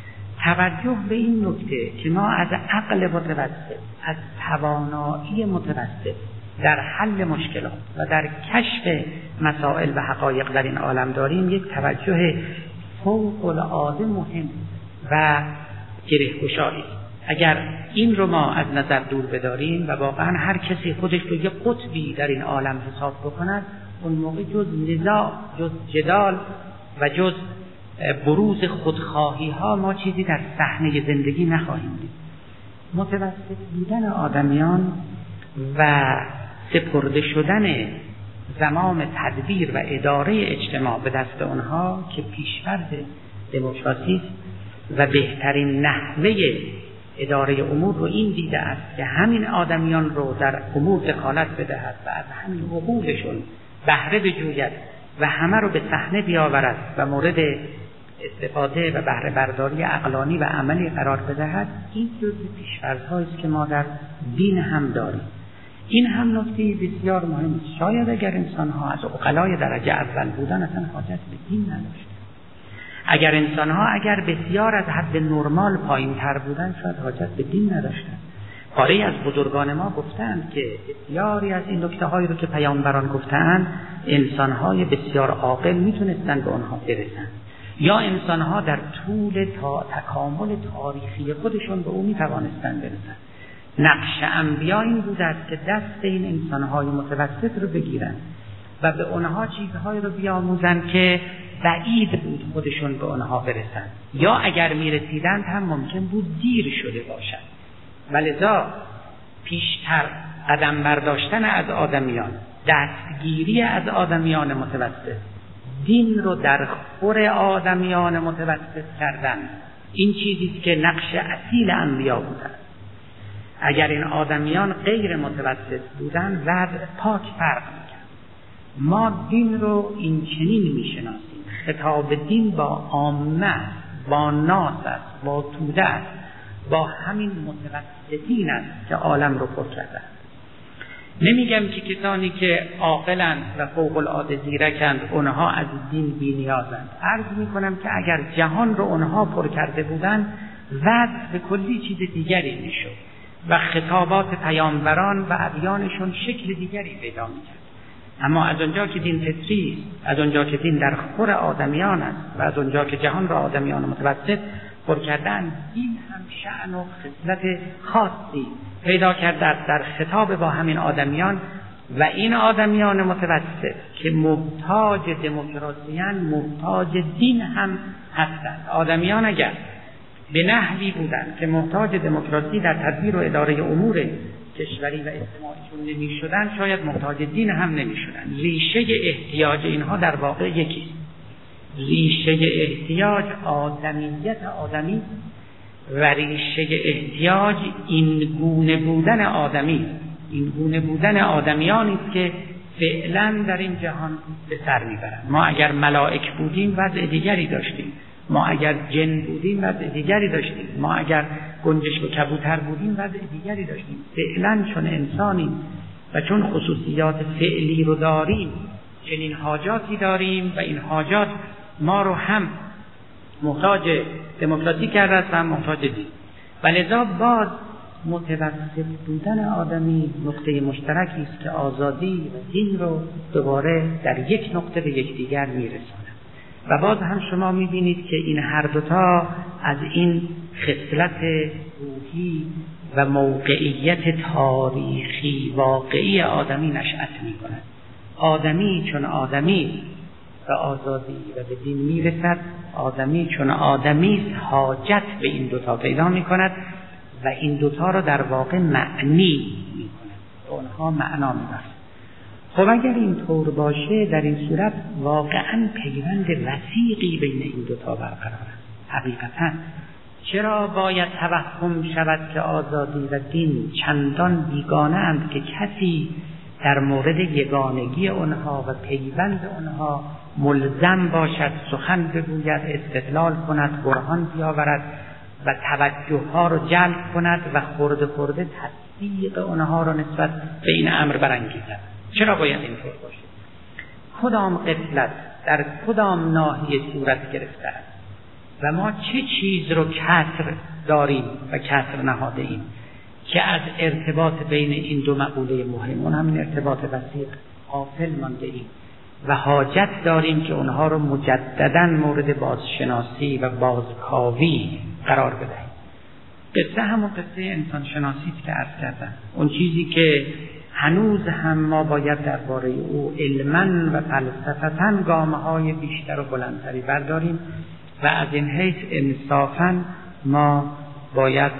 توجه به این نکته که ما از عقل متوسط، از توانایی متوسط در حل مشکلات و در کشف مسائل و حقایق در این عالم داریم، یک توجه فوق العاده مهم و گره‌گشایی. اگر این رو ما از نظر دور بداریم و واقعا هر کسی خودش رو یک قطبی در این عالم حساب بکند، اون موقع جز نزاع، جز جدال و جز بروز خودخواهی ها ما چیزی در صحنه زندگی نخواهیم دید. متوسط بودن آدمیان و سپرده شدن زمام تدبیر و اداره اجتماع به دست اونها که پیش‌فرض دموکراسی است و بهترین نحوه اداره امور رو این دیده است که همین آدمیان رو در امور دخالت بدهد و از همین عقولشون بهره بجوید و همه رو به صحنه بیاورد و مورد استفاده و بهره برداری عقلانی و عملی قرار بدهد. این جزء پیش‌فرض‌هایی است که ما در دین هم داریم. این هم نکته بسیار مهم است. شاید اگر انسان‌ها از عقلای درجه اول بودن اصلا حاجت به دین نداشتند. اگر انسان‌ها اگر بسیار از حد نرمال پایین‌تر بودند شاید حاجت به دین نداشتند. پاره از بزرگان ما گفتند که بسیاری از این نکته‌هایی رو که پیامبران گفتند انسان‌های بسیار عاقل میتونستند به آنها برسند، یا انسان‌ها در طول تکامل تاریخی خودشون به اون میتوانستند برسند. نقش انبیا این بوده است که دست این انسان‌های متوسط رو بگیرند و به آنها چیزهایی رو بیاموزند که بعید بود خودشون به آنها برسند، یا اگر میرسیدند هم ممکن بود دیر شده باشد. ولذا پیشتر قدم برداشتن از آدمیان، دستگیری از آدمیان متوسط، دین رو در خور آدمیان متوسط کردن، این چیزی که نقش اصیل انبیا بودند. اگر این آدمیان غیر متوسط بودند وضع پاک فرق می‌کرد. ما دین رو این چنین می‌شناسیم. خطاب دین با عامه، با ناس است، با توده است، با همین متوسطین است که عالم رو پر کرده. نمیگم که کسانی که عاقلند و فوق العاده زیرکند اونها از دین بی‌نیازند. عرض می‌کنم که اگر جهان رو اونها پر کرده بودند وضع به کلی چیز دیگری میشد و خطابات پیامبران و ادیانشون شکل دیگری پیدا می‌کرد. اما از اونجا که دین فطری است، از اونجا که دین در خور آدمیان است و از اونجا که جهان را آدمیان متوسط پر کردن، دین هم شأن و خصلت خاصی پیدا کرده است در خطاب با همین آدمیان و این آدمیان متوسط که محتاج دموکراسی‌اند، محتاج دین هم هستند. آدمیان اگر به نحوی بودند که محتاج دموکراسی در تدبیر و اداره امور کشوری و اجتماعیشون نمی شدن شاید محتاج دین هم نمی شدن. ریشه احتیاج اینها در واقع یکیست. ریشه احتیاج آدمیت آدمی و ریشه احتیاج این گونه بودن آدمی، این گونه بودن آدمیانی است که فعلا در این جهان به سر میبرند. ما اگر ملائک بودیم وضع دیگری داشتیم، ما اگر جن بودیم وضع دیگری داشتیم، ما اگر گنجشک و کبوتر بودیم وضع دیگری داشتیم. فعلا چون انسانیم و چون خصوصیات فعلی رو داریم چنین حاجاتی داریم و این حاجات ما رو هم محتاج دموکراسی کرده است و هم محتاج دین. و لذا باز متوسط بودن آدمی نقطه مشترکی است که آزادی و دین رو دوباره در یک نقطه به یکدیگر میرساند. و باز هم شما میبینید که این هر دوتا از این خصلت روحی و موقعیت تاریخی واقعی آدمی نشأت میکند. آدمی چون آدمی به آزادی و به دین میرسد، آدمی چون آدمی حاجت به این دوتا پیدا میکند و این دوتا رو در واقع معنی میکند، به اونها معنا میبخشد. خب اگر این طور باشه در این صورت واقعا پیوند وثیقی بین این دوتا برقرار است. حقیقتا چرا باید توهم شود که آزادی و دین چندان بیگانه اند که کسی در مورد یگانگی آنها و پیوند آنها ملزم باشد سخن بگوید، استدلال کند، برهان بیاورد و توجه ها رو جلب کند و خورده خورده تصدیق آنها رو نسبت به این امر برانگیزد؟ چرا باید اینطور باشه؟ کدام غفلت در کدام ناحیه صورت گرفته است و ما چه چیز رو کسر داریم و کسر نهاده ایم که از ارتباط بین این دو مقوله مهم، اون همین ارتباط وثیق، غافل مانده ایم و حاجت داریم که اونها رو مجدداً مورد بازشناسی و بازکاوی قرار بدهیم. قصه همون قصه انسان شناسی که عرض کردم، اون چیزی که هنوز هم ما باید درباره او علماً و فلسفتاً گامه‌های بیشتر و بلندتری برداریم و از این حیث انصافاً ما باید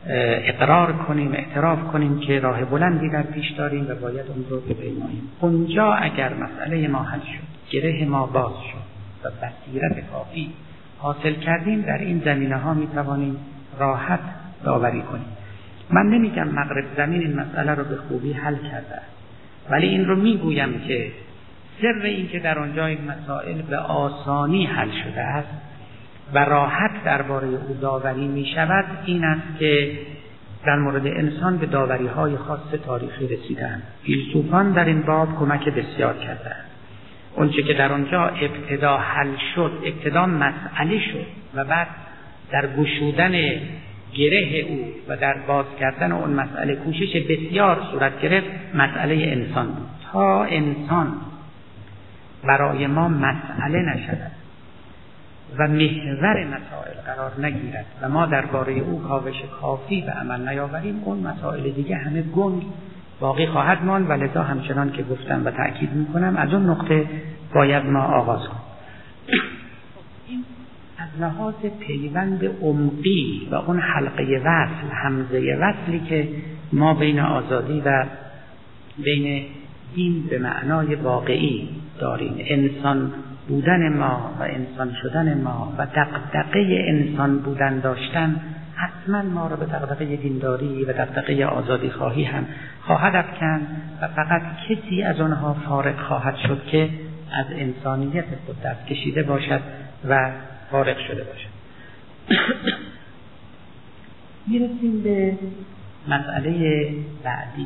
اقرار کنیم، اعتراف کنیم که راه بلندی در پیش داریم و باید اون رو بپیماییم. اونجا اگر مسئله ما حل شد، گره ما باز شد و بصیرت کافی حاصل کردیم، در این زمینه‌ها می‌توانیم راحت داوری کنیم. من نمیگم مغرب زمین این مسئله رو به خوبی حل کرده است، ولی این رو میگویم که سر این که در آنجا این مسائل به آسانی حل شده است و راحت درباره او داوری می شود این است که در مورد انسان به داوری های خاص تاریخی رسیدند. فیلسوفان در این باب کمک بسیار کردند. اونچه که در آنجا ابتدا حل شد، ابتدا مسئله شد و بعد در گشودن گره او و در باز کردن اون مسئله کوشش بسیار صورت گرفت، مسئله انسان بود. تا انسان برای ما مسئله نشود و محور مسائل قرار نگیرد و ما درباره او کاوش کافی به عمل نیاوریم، اون مسائل دیگه همه گنگ باقی خواهد ماند و لذا همچنان که گفتم و تأکید میکنم از اون نقطه باید ما آغاز کنیم. این از لحاظ پیوند عمقی و اون حلقه وصل، حمزه وصلی که ما بین آزادی و بین دین به معنای واقعی داریم، انسان بودن ما و انسان شدن ما و دغدغه انسان بودن داشتن حتما ما را به دغدغه دینداری و دغدغه آزادی خواهی هم خواهد افکند و فقط کسی از آنها فارغ خواهد شد که از انسانیت خود دست کشیده باشد و فارغ شده باشد. میرسیم به مسئله بعدی.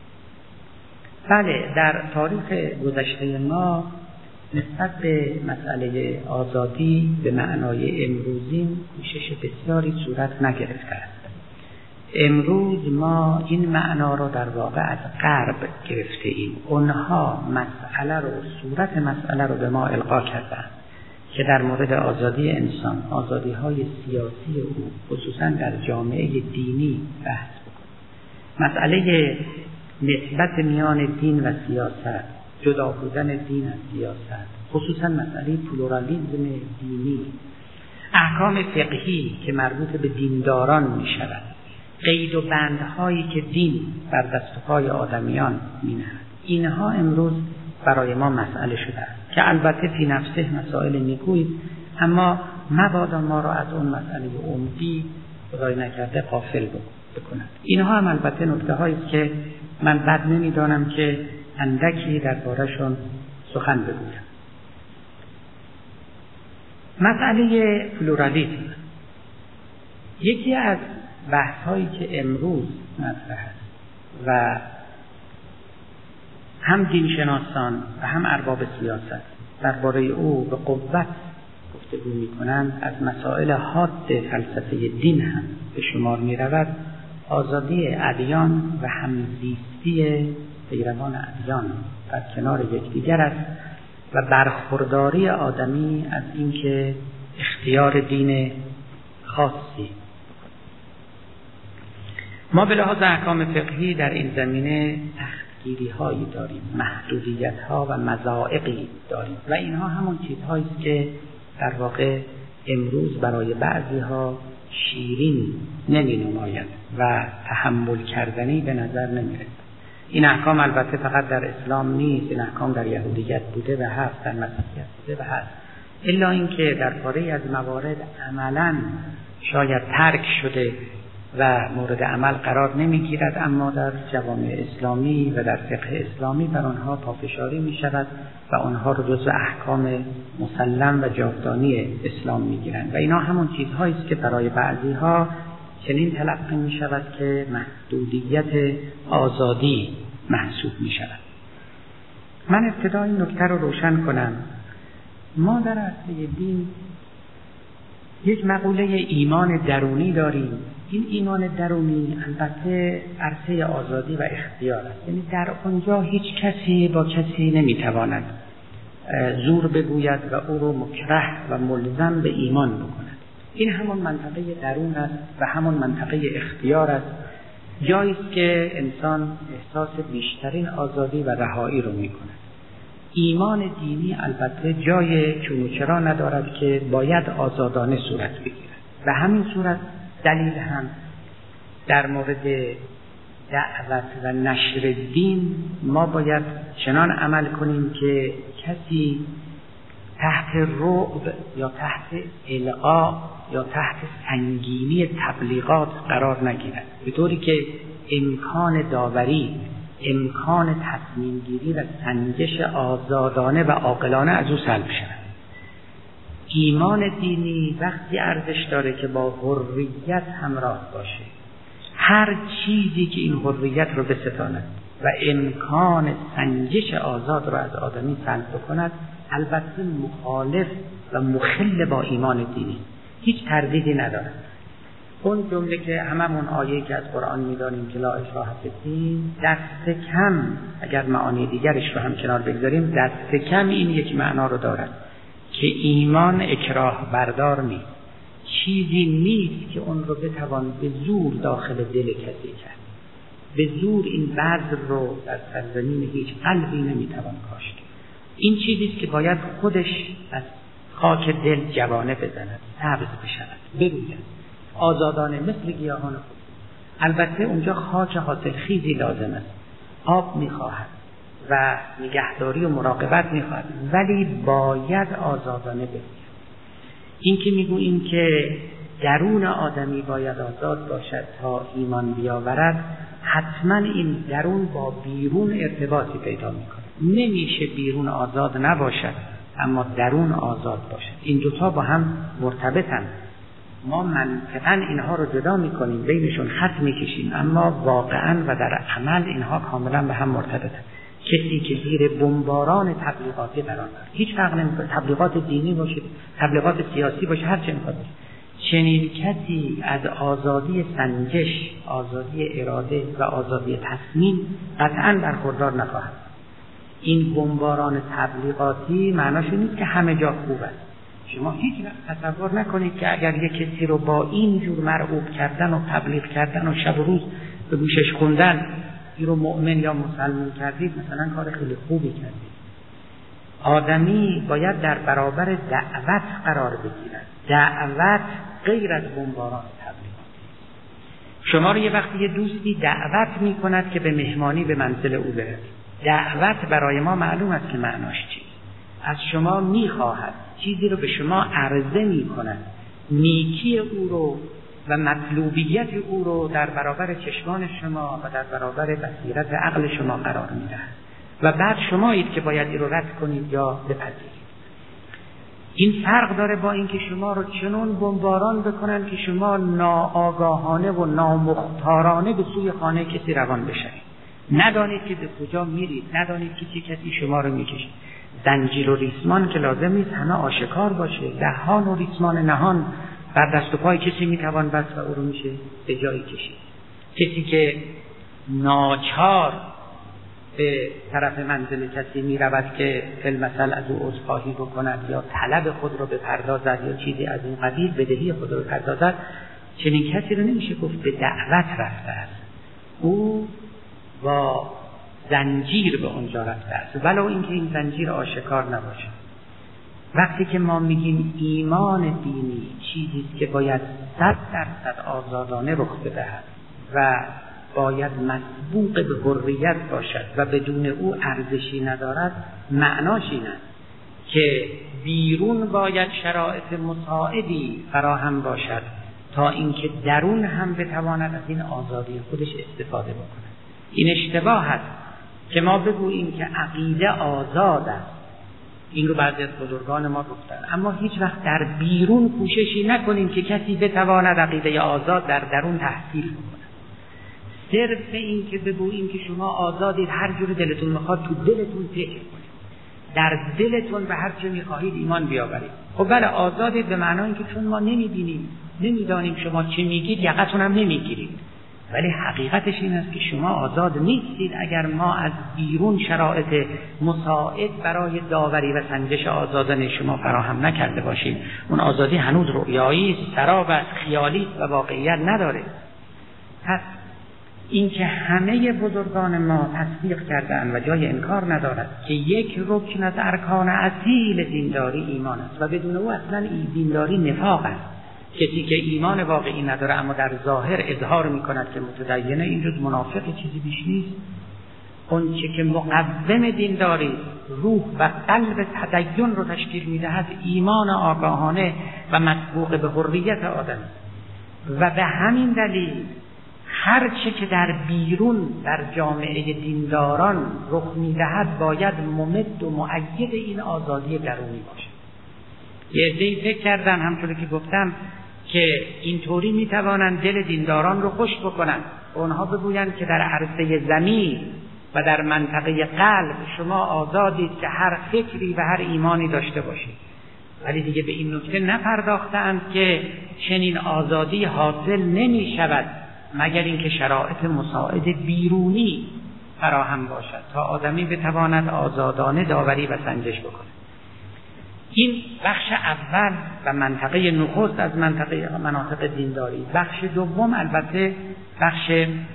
بله، در تاریخ گذشته ما نسبت به مسئله آزادی به معنای امروزین کوشش بسیاری صورت نگرفته است. امروز ما این معنا را در واقع از غرب گرفته ایم. اونها مسئله رو، صورت مسئله رو به ما القا کردند که در مورد آزادی انسان، آزادی‌های سیاسی او خصوصا در جامعه دینی بحث بکنیم. مسئله نسبت میان دین و سیاست، جدا بودن دین از سیاست، خصوصا مسئله پلورالیسم دینی، احکام فقهی که مربوط به دینداران می شود قید و بندهایی که دین بر دست و پای آدمیان می‌نهد، اینها امروز برای ما مسئله شده است که البته فی نفسه مسائل نیکویی، اما مبادا ما را از اون مسئله عمدی خدای نکرده غافل بکند. اینها هم البته نکته هایی است که من بد نمی‌دانم که اندکی درباره‌شون سخن بگویم. مسئله پلورالیسم یکی از بحث‌هایی که امروز مطرح است و هم دینشناسان و هم ارباب سیاست درباره او به قوت گفتگو می‌کنند، از مسائل حاد فلسفه دین هم به شمار می‌رود آزادی ادیان و همزیستی پیروان ادیان در کنار یکدیگر است و برخورداری آدمی از اینکه اختیار دین خاصی. ما به لحاظ احکام فقهی در این زمینه تخییری هایی داریم، محدودیت ها و مضایقی داریم و اینها همون چیزهایی است که در واقع امروز برای بعضی ها شیرین نمی نماید و تحمل کردنی به نظر نمی رسد. این احکام البته فقط در اسلام نیست، این احکام در یهودیت بوده و هست، در مسیحیت بوده و هست، الا اینکه در پاره از موارد عملاً شاید ترک شده و مورد عمل قرار نمیگیرد، اما در جوامع اسلامی و در فقه اسلامی بر آنها پافشاری می شود و آنها رو جزو احکام مسلم و جاودانی اسلام می گیرند و اینا همون چیزهایی است که برای بعضی ها چنین تلقی می شود که محدودیت آزادی محسوب می شود. من ابتدا این نکته رو روشن کنم. ما در اصل دین یک مقوله ایمان درونی داریم. این ایمان درونی البته عرصه آزادی و اختیار است، یعنی در آنجا هیچ کسی با کسی نمیتواند زور بگوید و او رو مکره و ملزم به ایمان بکند. این همون منطقه درون است و همون منطقه اختیار است، جایی است که انسان احساس بیشترین آزادی و رهایی رو میکند. ایمان دینی البته جای چون و چرا ندارد که باید آزادانه صورت بگیرد و همین صورت دلیل هم در مورد دعوت و نشر دین ما باید چنان عمل کنیم که کسی تحت رعب یا تحت القا یا تحت سنگینی تبلیغات قرار نگیرد، به طوری که امکان داوری، امکان تصمیم گیری و سنجش آزادانه و عاقلانه از او سلب شود. ایمان دینی وقتی ارزش داره که با حریت همراه باشه، هر چیزی که این حریت رو بستاند و امکان سنجش آزاد رو از آدمی سلب بکند البته مخالف و مخل با ایمان دینی، هیچ تردیدی ندارد. اون جمله که هممون آیه‌ای که از قرآن می‌دانیم که لا اکراه فی الدین، دست کم اگر معانی دیگرش رو هم کنار بگذاریم، دست کم این یک معنا رو دارد که ایمان اکراه بردار نیست، چیزی نیست که اون رو بتوان به زور داخل دل کسی کرد. به زور این بذر رو در سرزمین هیچ قلبی نمیتوان کاشت. این چیزیست که باید خودش از خاک دل جوانه بزند، سبز بشود، بروید آزادانه مثل گیاهان خود. البته اونجا خاک حاصل خیزی لازم است، آب میخواهد و نگهداری و مراقبت میخواهد، ولی باید آزادانه بروید. این که میگوییم که درون آدمی باید آزاد باشد تا ایمان بیاورد، حتما این درون با بیرون ارتباطی پیدا میکنه. نمیشه بیرون آزاد نباشد اما درون آزاد باشد. این دوتا با هم مرتبطن. ما منطقاً اینها رو جدا میکنیم، بینشون خط میکشیم، اما واقعاً و در عمل اینها کاملا به هم مرتبطن. کسی که زیر بمباران تبلیغاتی قرار دارد، هیچ فرق نمیکنه تبلیغات دینی باشه، تبلیغات سیاسی باشه، هر چه میخواد، چنین کسی از آزادی سنجش، آزادی اراده و آزادی تصمیم قطعاً برخوردار نخواهد. این بمباران تبلیغاتی معناش نیست که همه جا خوب است. شما هیچ وقت تصور نکنید که اگر یک کسی رو با این جور مرعوب کردن و تبلیغ کردن و شب و روز به گوشش خوندن این رو مؤمن یا مسلمان کردید مثلا کار خیلی خوبی کردید. آدمی باید در برابر دعوت قرار بگیرد. دعوت غیر از بمباران تبلیغاتی. شما رو یه وقتی یه دوستی دعوت میکند که به مهمانی به منزل او برید. دعوت برای ما معلوم است که معناش چیست. از شما میخواهد، چیزی رو به شما عرضه میکند، نیکی او رو و مطلوبیت او رو در برابر چشمان شما و در برابر بصیرت عقل شما قرار میدهد و بعد شمایید که باید این رو رد کنید یا بپذیرید. این فرق داره با اینکه شما رو چنون بمباران بکنن که شما ناآگاهانه و نامختارانه به سوی خانه کسی روان بشوید. ندانید که به کجا میرید، ندانید که چه کسی شما رو میکشید. زنجیر و ریسمان که لازم نیست همه آشکار باشه، دهان و ریسمان نهان بر دست و پای کسی میتوان بست و او رو میشه به جایی کشید. کسی که ناچار به طرف منزل کسی میرود که فی‌المثل از او عذرخواهی بکند یا طلب خود رو بپردازد یا چیزی از این قبیل، بدهی خود رو بپردازد، چنین کسی رو نمیشه گفت به دعوت رفته است. او با زنجیر به اونجا رفته است، ولو اینکه این زنجیر آشکار نباشه. وقتی که ما میگیم ایمان دینی چیزی که باید 100% آزادانه رخ بدهد و باید مسبوق به حریت باشد و بدون او ارزشی ندارد، معناش این است که بیرون باید شرایط مساعدی فراهم باشد تا اینکه درون هم بتواند از این آزادی خودش استفاده بکند. این اشتباه است که ما بگوییم که عقیده آزاد است. این رو بعضی از بزرگان ما گفتن، اما هیچ وقت در بیرون کوششی نکنیم که کسی بتواند عقیده آزاد در درون تحصیل کند. صرف این که بگوییم که شما آزادید، هر جور دلتون میخواد تو دلتون فکر کنید، در دلتون به هر چه میخواهید ایمان بیاورید. خب بله آزادید به معنای اینکه چون ما نمیبینیم، نمیدانیم شما چی میگید، یقتون هم نمیگیرید. ولی حقیقتش این است که شما آزاد نیستید اگر ما از بیرون شرایط مساعد برای داوری و سنجش آزادانه شما فراهم نکرده باشیم. اون آزادی هنوز رؤیایی است، سراب است، خیالی است و واقعیت نداره. پس اینکه همه بزرگان ما تصدیق کردند و جای انکار ندارد که یک رکن از ارکان اصیل دینداری ایمان است و بدون او اصلا دینداری نفاق است. کسی که ایمان واقعی نداره اما در ظاهر اظهار میکند که متدینه، این جز منافق چیزی بیش نیست. اون چه که مقوم دینداری روح و قلب تدین رو تشکیل میدهد ایمان آگاهانه و مسبوق به حریت آدم و به همین دلیل هر چه که در بیرون در جامعه دینداران رخ میدهد باید ممد و مؤید این آزادی درونی باشه. یه عده‌ای فکر کردن همونطوری که گفتم که اینطوری میتوانند دل دینداران رو خوش بکنند. اونها بگویند که در عرصه زمین و در منطقه قلب شما آزادید که هر فکری و هر ایمانی داشته باشید، ولی دیگه به این نکته نپرداختند که چنین آزادی حاصل نمی شود مگر اینکه شرایط مساعد بیرونی فراهم باشد تا آدمی بتواند آزادانه داوری و سنجش بکنه. این بخش اول و منطقه نخست از مناطق دینداری. بخش دوم البته بخش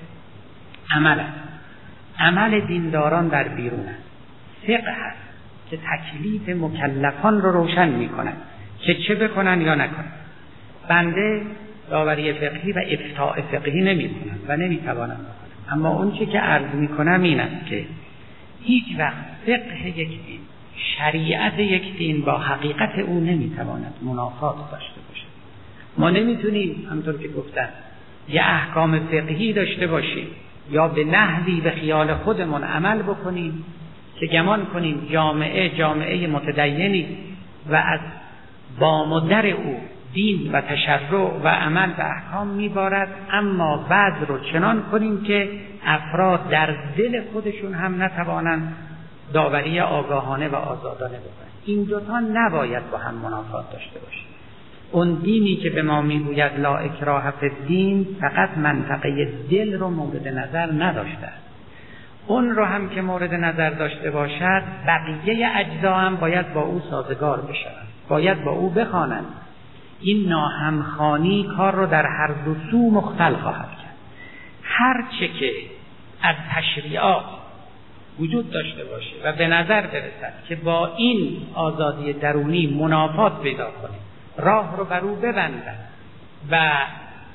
عمل است. عمل دینداران در بیرون است. فقه است که تکلیف مکلفان رو روشن می کند که چه بکنن یا نکنن. بنده داوری فقهی و افتاء فقهی نمی کنم و نمی توانم بکنم، اما اون چه که عرض می کنم این است که هیچ وقت فقه یک دین، شریعت یک دین با حقیقت او نمیتواند منافات داشته باشد. ما نمیتونیم همونطور که گفتم یه احکام فقهی داشته باشیم یا به نحوی به خیال خودمون عمل بکنیم که گمان کنیم جامعه متدینی و از بام و در او دین و تشرع و عمل به احکام میبارد، اما بعد رو چنان کنیم که افراد در دل خودشون هم نتوانند داوری آگاهانه و آزادانه بکنند. این دوتا نباید با هم منافات داشته باشند. اون دینی که به ما میگوید لا اکراه فی الدین فقط منطقه دل رو مورد نظر نداشته است. اون رو هم که مورد نظر داشته باشد بقیه اجزا هم باید با او سازگار بشوند، باید با او بخوانند. این ناهمخوانی کار رو در هر دو سو مختل خواهد کرد. هر چه که از تشریعات وجود داشته باشه و به نظر برسد که با این آزادی درونی منافات پیدا کنه، راه رو بر او ببندد و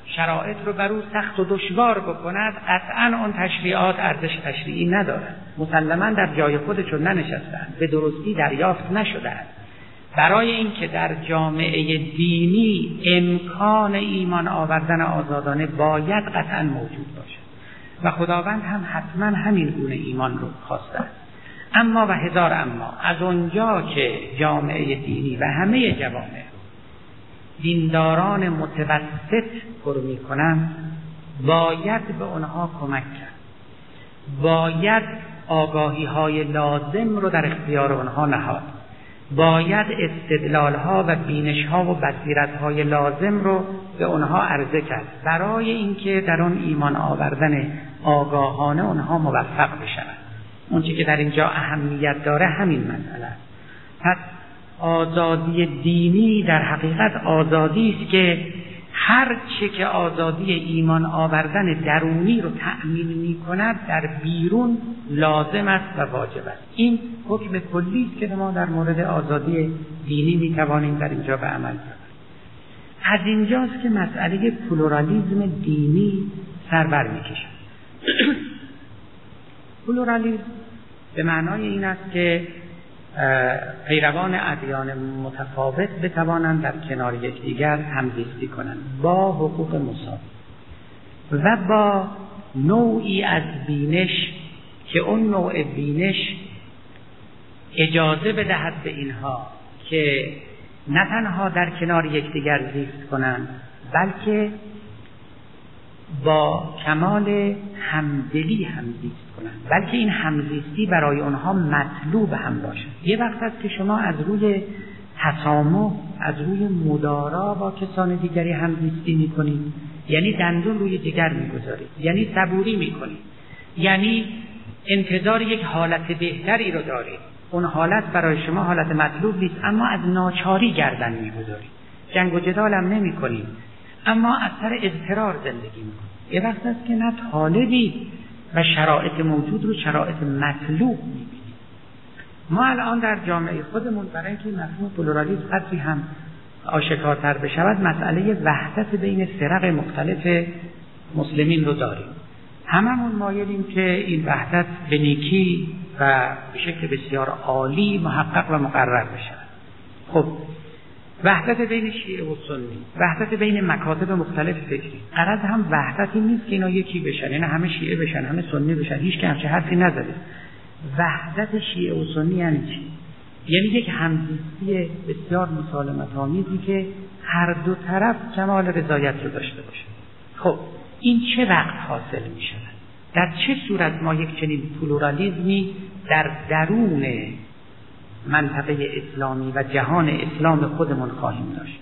شرایط رو بر او سخت و دشوار بکند، قطعا اون تشریعات ارزش تشریعی ندارد، مسلما در جای خودشون ننشستند، به درستی دریافت نشدند. برای اینکه در جامعه دینی امکان ایمان آوردن آزادانه باید قطعا موجود باشد و خداوند هم حتما همین گونه ایمان رو خواسته است. اما و هزار اما، از اونجا که جامعه دینی و همه جوامع دینداران متوسط پر می‌کنند، باید به اونها کمک کرد، باید آگاهی‌های لازم رو در اختیار اونها نهاد، باید استدلال‌ها و بینش‌ها و بصیرت‌های لازم رو به اونها عرضه کرد برای اینکه در اون ایمان آوردن آگاهانه اونها موفق بشوند. اون چیزی که در اینجا اهمیت داره همین مسئله است. پس آزادی دینی در حقیقت آزادی است که هر چه که آزادی ایمان آوردن درونی رو تأمین می‌کند در بیرون لازم است و واجب است. این حکم کلی است که ما در مورد آزادی دینی می‌توانیم در اینجا به عمل ببریم. از اینجاست که مسئله پلورالیسم دینی سر بر می‌کشد. پلورالیسم به معنای این است که پیروان ادیان متفاوت بتوانند در کنار یکدیگر همزیستی کنند با حقوق مساوی و با نوعی از بینش که اون نوع بینش اجازه بدهد به اینها که نه تنها در کنار یکدیگر زیست کنند، بلکه با کمال همدلی همزیست کنند، بلکه این همزیستی برای آنها مطلوب هم باشد. یه وقت است که شما از روی تسامح، از روی مدارا با کسان دیگری همزیستی میکنید، یعنی دندون روی جگر میگذارید، یعنی صبوری میکنید، یعنی انتظار یک حالت بهتری رو دارید. اون حالت برای شما حالت مطلوب نیست، اما از ناچاری گردن میگذارید. جنگ و جدال هم نمیکنید، اما از سر اضطرار زندگی میکنید. یه وقت است که نه طالبی و شرایط موجود رو شرایط مطلوب میبینید. ما الان در جامعه خودمون برای اینکه مفهوم پلورالیسم قدری هم آشکارتر بشود، مسئله وحدت بین فرق مختلف مسلمین رو داریم. هممون مایلیم که این وحدت به نیکی و به شکل بسیار عالی محقق و مقرر بشود. خب وحدت بین شیعه و سنی، وحدت بین مکاتب مختلف فکری، غرض هم وحدتی نیست که اینا یکی بشن، یعنی همه شیعه بشن، همه سنی بشن، هیچ که همچه حرفی نزده. وحدت شیعه و سنی یعنی چی؟ یعنی یک همزیستی بسیار مسالمت آمیزی که هر دو طرف کمال رضایت رو داشته باشه. خب این چه وقت حاصل می شود؟ در چه صورت ما یک چنین پلورالیسمی در درون منطقه اسلامی و جهان اسلام خودمون خواهیم داشت؟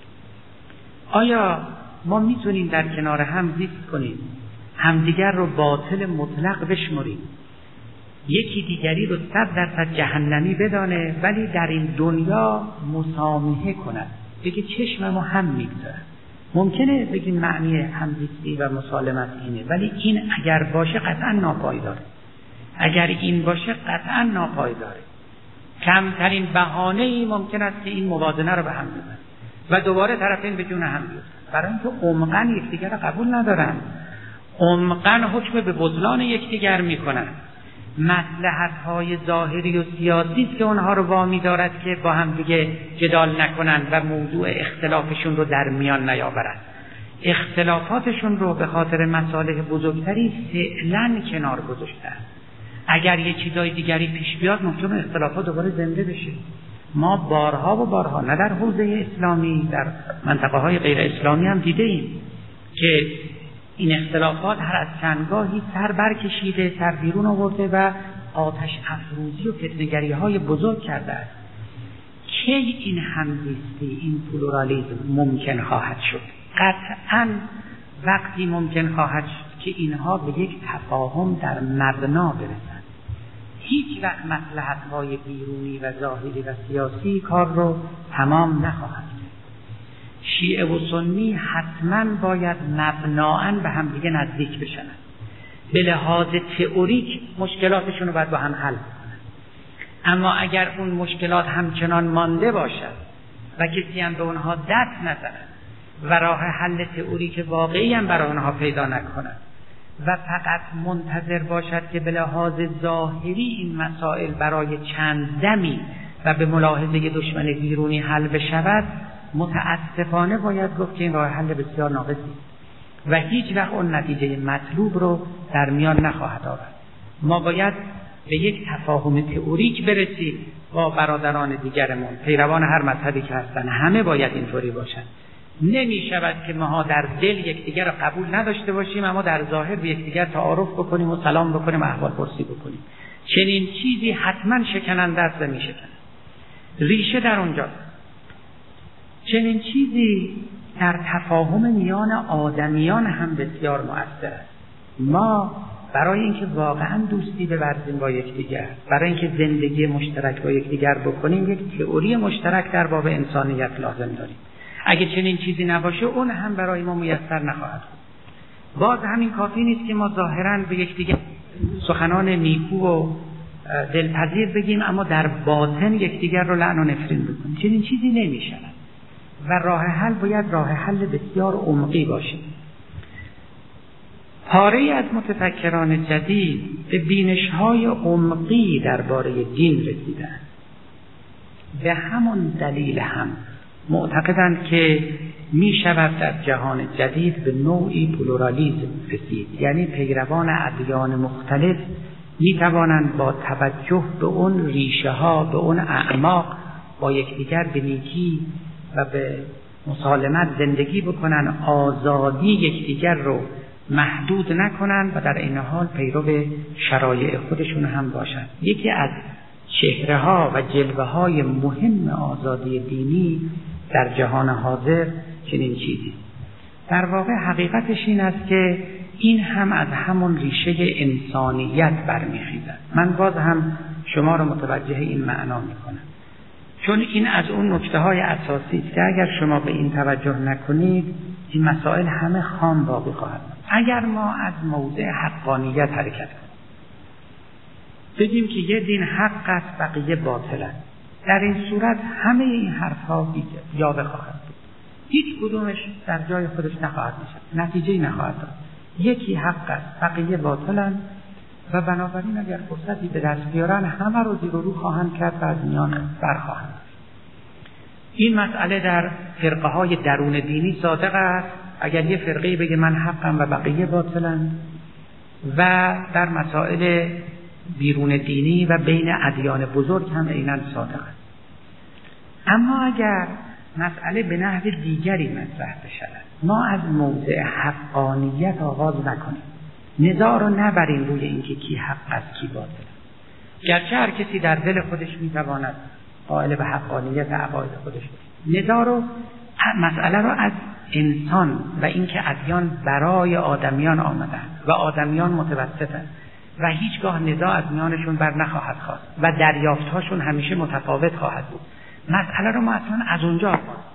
آیا ما میتونیم در کنار هم زیست کنیم، همدیگر رو باطل مطلق بشمریم، یکی دیگری رو 100% جهنمی بدانه ولی در این دنیا مسامحه کند، بگه چشم ما هم میگذارد؟ ممکنه بگیم معنی همزیستی و مسالمت اینه، ولی این اگر باشه قطعا ناپایداره. اگر این باشه قطعا ناپایداره. کمترین بهانه‌ای ممکن است که این موازنه رو به هم بزنه و دوباره طرفین به جون هم بیفتن، برای اینکه عمقاً یکدیگر رو قبول ندارن، عمقاً حکم به بطلان یکدیگر میکنن. مصلحت‌های ظاهری و سیاسی است که اونها رو وامی دارد که با هم دیگه جدال نکنن و موضوع اختلافشون رو در میان نیاورند. اختلافاتشون رو به خاطر مصالح بزرگتری فعلاً کنار گذاشتن. اگر یه چیزای دیگری پیش بیاد ممکنه اختلافات دوباره زنده بشه. ما بارها و بارها نه در حوزه اسلامی، در منطقه های غیر اسلامی هم دیده ایم که این اختلافات هر از چندگاهی سر برکشیده، سر بیرون آورده و آتش افروزی و فتنه‌گری های بزرگ کرده است. کی این همزیستی، این پلورالیسم ممکن خواهد شد؟ قطعاً وقتی ممکن خواهد شد که اینها به یک تفاهم در مبنا برسند. هیچ وقت مصلحت‌های بیرونی و ظاهری و سیاسی کار رو تمام نخواهد کرد. شیعه و سنی حتماً باید مبناً به هم دیگه نزدیک بشن. به لحاظ تئوریک مشکلاتشون رو باید با هم حل کنن. اما اگر اون مشکلات همچنان مانده باشد و کسی هم به اونها دست نزند و راه حل تئوریک واقعی هم برای آنها پیدا نکند و فقط منتظر باشد که به لحاظ ظاهری این مسائل برای چند دمی و به ملاحظه دشمن بیرونی حل بشود، متاسفانه باید گفت که این راه حل بسیار ناقصی و هیچ وقت اون نتیجه مطلوب رو در میان نخواهد آورد. ما باید به یک تفاهم تئوریک برسیم با برادران دیگرمون، پیروان هر مذهبی که هستن، همه باید اینطوری باشن. نمی شود که ما در دل یکدیگر را قبول نداشته باشیم اما در ظاهر به یکدیگر تعارف بکنیم و سلام بکنیم و احوال پرسی بکنیم. چنین چیزی حتما شکننده است و می شکند. ریشه در اونجاست. چنین چیزی در تفاهم میان آدمیان هم بسیار مؤثر است. ما برای اینکه واقعا دوستی بورزیم با یکدیگر، برای اینکه زندگی مشترک با یکدیگر بکنیم، یک تئوری مشترک در باب انسانیت لازم داریم. اگه چنین چیزی نباشه اون هم برای ما میسر نخواهد بود. باز همین کافی نیست که ما ظاهراً به یکدیگر سخنان نیکو و دلپذیر بگیم اما در باطن یکدیگر رو لعن و نفرین بکنیم. چنین چیزی نمیشه و راه حل باید راه حل بسیار عمقی باشه. پاره‌ای از متفکران جدید به بینش‌های عمقی درباره دین رسیدند. به همون دلیل هم معتقدند که می شود در جهان جدید به نوعی پلورالیسم رسید، یعنی پیروان ادیان مختلف می توانند با توجه به اون ریشه ها، به اون اعماق با یکدیگر به نیکی و به مسالمت زندگی بکنن، آزادی یکدیگر رو محدود نکنن و در این حال پیرو شرایع خودشون هم باشن. یکی از چهره ها و جلوه های مهم آزادی دینی در جهان حاضر چنین چیزی. در واقع حقیقتش این است که این هم از همون ریشه انسانیت برمیخیزد. من باز هم شما رو متوجه این معنا میکنم، چون این از اون نکته های اساسی است که اگر شما به این توجه نکنید این مسائل همه خام باقی خواهد ماند. اگر ما از موضع حقانیت حرکت کنیم، بگیم که یه دین حق است بقیه باطل است، در این صورت همه این حرف‌ها یاوه خواهد بود. هیچ کدومش در جای خودش نخواهد نشد، نتیجه‌ای نخواهد داد. یکی حق است بقیه باطلند و بنابراین اگر فرصتی به دست بیارن همه رو زیر و رو خواهند کرد و از میان برخواهند. این مسئله در فرقه های درون دینی صادق است. اگر یه فرقه‌ای بگه من حقم و بقیه باطلند، و در مسائل بیرون دینی و بین ادیان بزرگ هم عیناً صادق است. اما اگر مسئله به نحو دیگری مطرح بشود، ما از موضع حقانیت آغاز نکنیم، نزاع رو نبریم روی اینکه کی حق است کی باطل است. گرچه هر کسی در دل خودش میتواند قائل به حقانیت عقاید خودش باشه، نزاع رو، مسئله رو از انسان و اینکه ادیان برای آدمیان آمدند و آدمیان متوسطند و هیچگاه نزاع از میانشون بر نخواهد خواست و دریافت‌هاشون همیشه متفاوت خواهد بود. مسئله رو ما اصلا از اونجا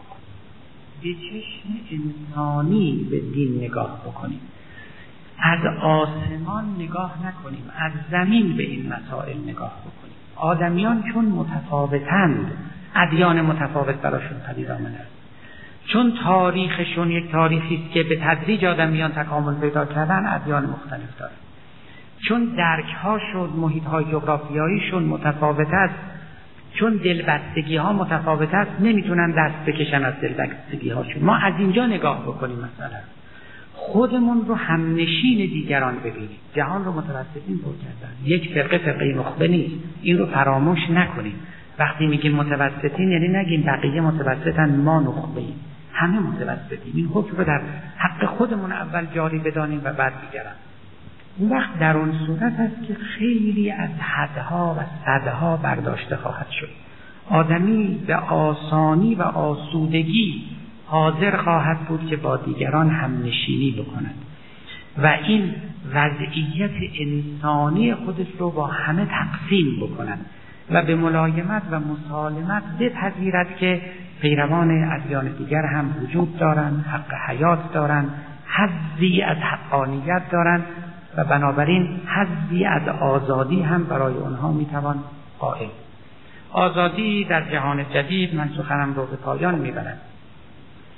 به چشم انسانی به دین نگاه بکنیم، از آسمان نگاه نکنیم، از زمین به این مسائل نگاه بکنیم. آدمیان چون متفاوتند، ادیان متفاوت براشون پدید آمده است. چون تاریخشون یک تاریخی است که به تدریج آدمیان تکامل پیدا کردن، ادیان مختلف دارند. چون درک‌هاشون، محیط‌های جغرافیاییشون متفاوت است، چون دلبستگی‌ها متفاوت است، نمیتونن دست بکشن از دلبستگی‌هاشون. ما از اینجا نگاه بکنیم، مثلا خودمون رو همنشین دیگران ببینیم. جهان رو متوسطین پر کردن، یک فرقه نخبه نیست، این رو فراموش نکنیم. وقتی میگیم متوسطین یعنی نگیم بقیه متوسطن ما نخبه‌ایم، همه متوسطیم. این حکم رو در حق خودمون اول جاری بدانیم و بعد دیگران. اون وقت در اون صورت است که خیلی از حدها و صدها برداشته خواهد شد. آدمی به آسانی و آسودگی حاضر خواهد بود که با دیگران هم نشینی بکند و این وضعیت انسانی خودش رو با همه تقسیم بکند و به ملایمت و مسالمت بپذیرد که پیروان ادیان دیگر هم وجود دارند، حق حیات دارند، حظی از حقانیت دارند و بنابراین حظی از آزادی هم برای اونها میتوان قائل. آزادی در جهان جدید، من سخنم رو به پایان میبرم،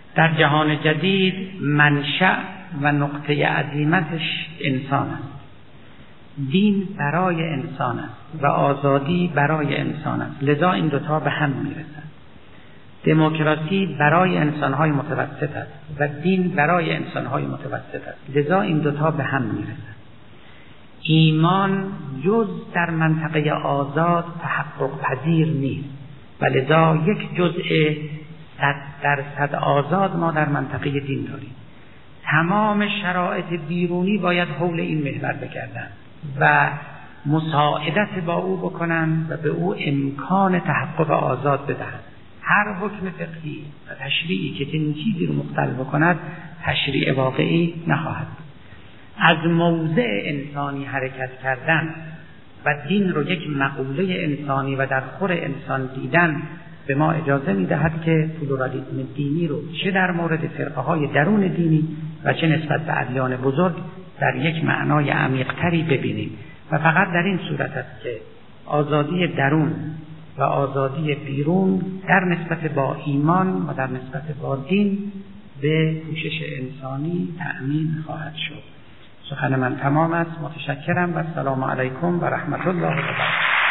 در جهان جدید منشأ و نقطه عزیمتش انسان است. دین برای انسان است و آزادی برای انسان است، لذا این دوتا به هم میرسند. دموکراسی برای انسانهای متوسط است و دین برای انسانهای متوسط است، لذا این دوتا به هم میرسند. ایمان جز در منطقه آزاد تحقق پذیر نیست و لذا یک جزء 100% آزاد ما در منطقه دین داریم. تمام شرایط بیرونی باید حول این محور بگردند و مساعدت با او بکنند و به او امکان تحقق آزاد بدهند. هر حکم فقهی و تشریعی که چنین چیزی رو مختل بکند تشریع واقعی نخواهد. از موضع انسانی حرکت کردن و دین رو یک مقوله انسانی و در خور انسان دیدن به ما اجازه می‌دهد که پلورالیسم دینی رو چه در مورد فرقه‌های درون دینی و چه نسبت به ادیان بزرگ در یک معنای عمیق‌تری ببینیم و فقط در این صورت است که آزادی درون و آزادی بیرون در نسبت با ایمان و در نسبت با دین به کوشش انسانی تأمین خواهد شد. سخن من تمام است. متشکرم و السلام علیکم و رحمت الله و برکاته.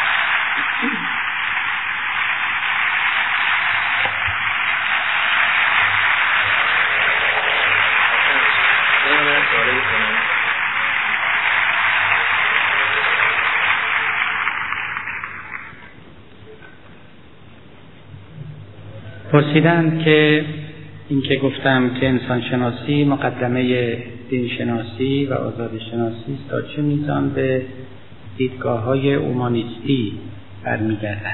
پرسیدند که این که گفتم که انسان شناسی مقدمه دین شناسی و آزادی شناسی است، تا چه میزان به دیدگاه‌های اومانیستی برمیگردد.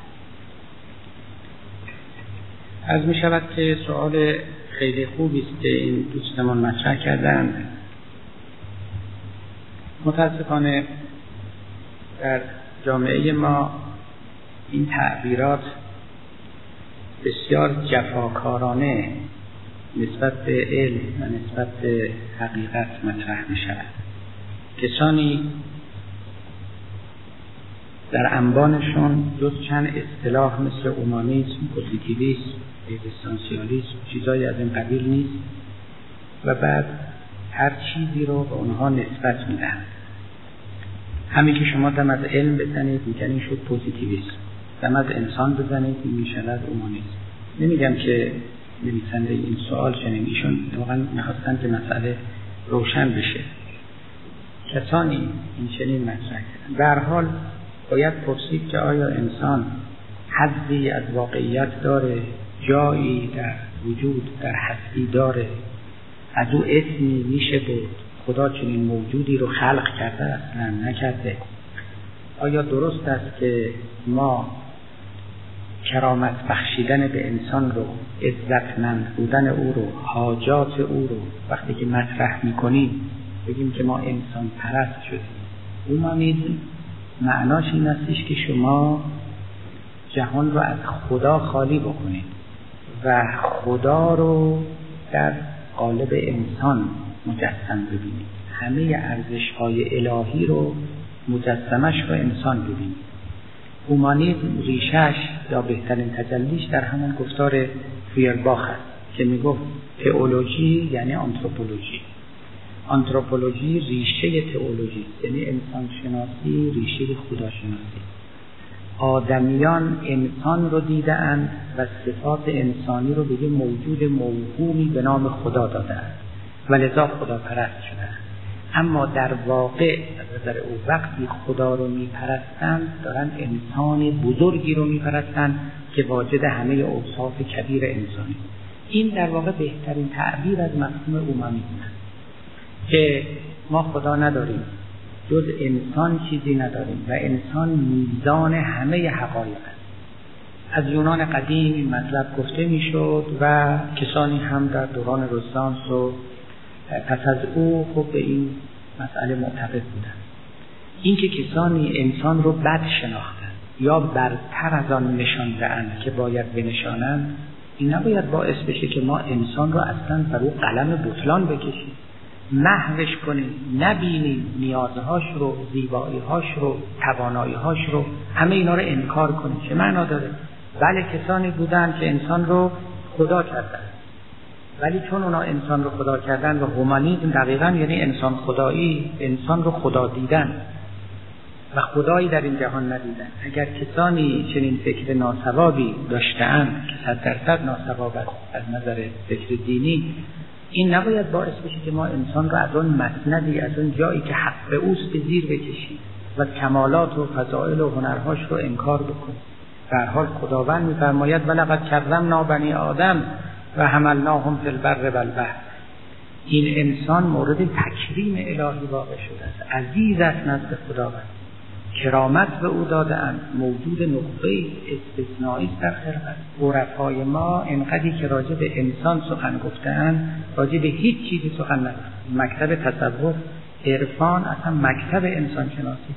عرض می شود که سوال خیلی خوبی است که این دوستمان مطرح کردند. متاسفانه در جامعه ما این تعبیرات بسیار جفاکارانه نسبت به علم و نسبت به حقیقت مطرح می شود. کسانی در انبانشون جز چند اصطلاح مثل اومانیسم، پوزیتیویسم، اگزیستانسیالیسم، چیزایی از این قبیل نیست و بعد هر چیزی رو به اونها نسبت می دهند. همین که شما دم از علم بزنید میگن این شد پوزیتیویسم، دم از انسان بزنید این می شود اومانیسم. نمیگم که نویسنده این سوال چنین، ایشون واقعا میخواستن که مسئله روشن بشه. کسانی این چنین مطرح کردن. به هر حال باید پرسید که آیا انسان حظی از واقعیت داره، جایی در وجود در هستی داره، از او اسمی میشه بود، خدا چنین موجودی رو خلق کرده اصلا نکرده؟ آیا درست است که ما کرامت بخشیدن به انسان رو، عزتمند بودن او رو، حاجات او رو وقتی که مطرح میکنیم بگیم که ما انسان پرست شدیم؟ اومانیسم معناش این استش که شما جهان رو از خدا خالی بکنید و خدا رو در قالب انسان مجسم ببینید، همه ارزش‌های الهی رو مجسمش رو انسان ببینید. اومانیسم ریشش یا بهترین تجلیش در همون گفتار فیرباخ است که میگفت تئولوژی یعنی آنتروپولوژی. آنتروپولوژی ریشه تئولوژی، یعنی انسان شناسی ریشه خدا شناسی. آدمیان انسان رو دیدند و صفات انسانی رو به موجود موهومی به نام خدا دادند و لذا خدا پرست شدند. اما در واقع از نظر او وقتی خدا رو میپرستند دارن انسان بزرگی رو میپرستند که واجد همه اوصاف کبیر انسانی. این در واقع بهترین تعبیر از مفهوم اومانیسم است که ما خدا نداریم، جز انسان چیزی نداریم و انسان میزان همه حقایق است. از یونان قدیم این مطلب گفته میشد و کسانی هم در دوران رنسانس و پس از او خب به این مسئله معتقد بودند. این که کسانی انسان رو بد شناختند یا برتر از آن نشانده‌اند که باید بنشانند، این نباید باعث بشه که ما انسان رو اصلا بر او قلم بطلان بکشیم، محوش کنیم، نبینیم نیازهاش رو، زیبایی‌هاش رو، توانایی‌هاش رو، همه اینا رو انکار کنیم. چه معنا داره؟ بله کسانی بودند که انسان رو خدا کردند ولی چون اونا انسان رو خدا کردن و هومانیسم دقیقاً یعنی انسان خدایی، انسان رو خدا دیدن و خدایی در این جهان ندیدن. اگر کسانی چنین فکر ناسوابی داشته‌اند که 100% ناسواب است از نظر فکر دینی، این نباید باعث بشه که ما انسان رو از اون مسندی، از اون جایی که حق اوست به زیر بکشیم و کمالات و فضائل و هنرهاش رو انکار بکنیم. در حال خداوند می‌فرماید ولقد کرمنا بنی آدم و حملناهم فی البر والبحر. این انسان مورد تکریم الهی واقع شده است، عزیز است نزد خداوند، کرامت به او داده‌اند، موجود نخبه استثنایی در خلقت. عرفای ما اینقدری که راجع به انسان سخن گفته‌اند، راجع به هیچ چیزی سخن نگفتند. مکتب تصوف، عرفان، اصلا مکتب انسان شناسی.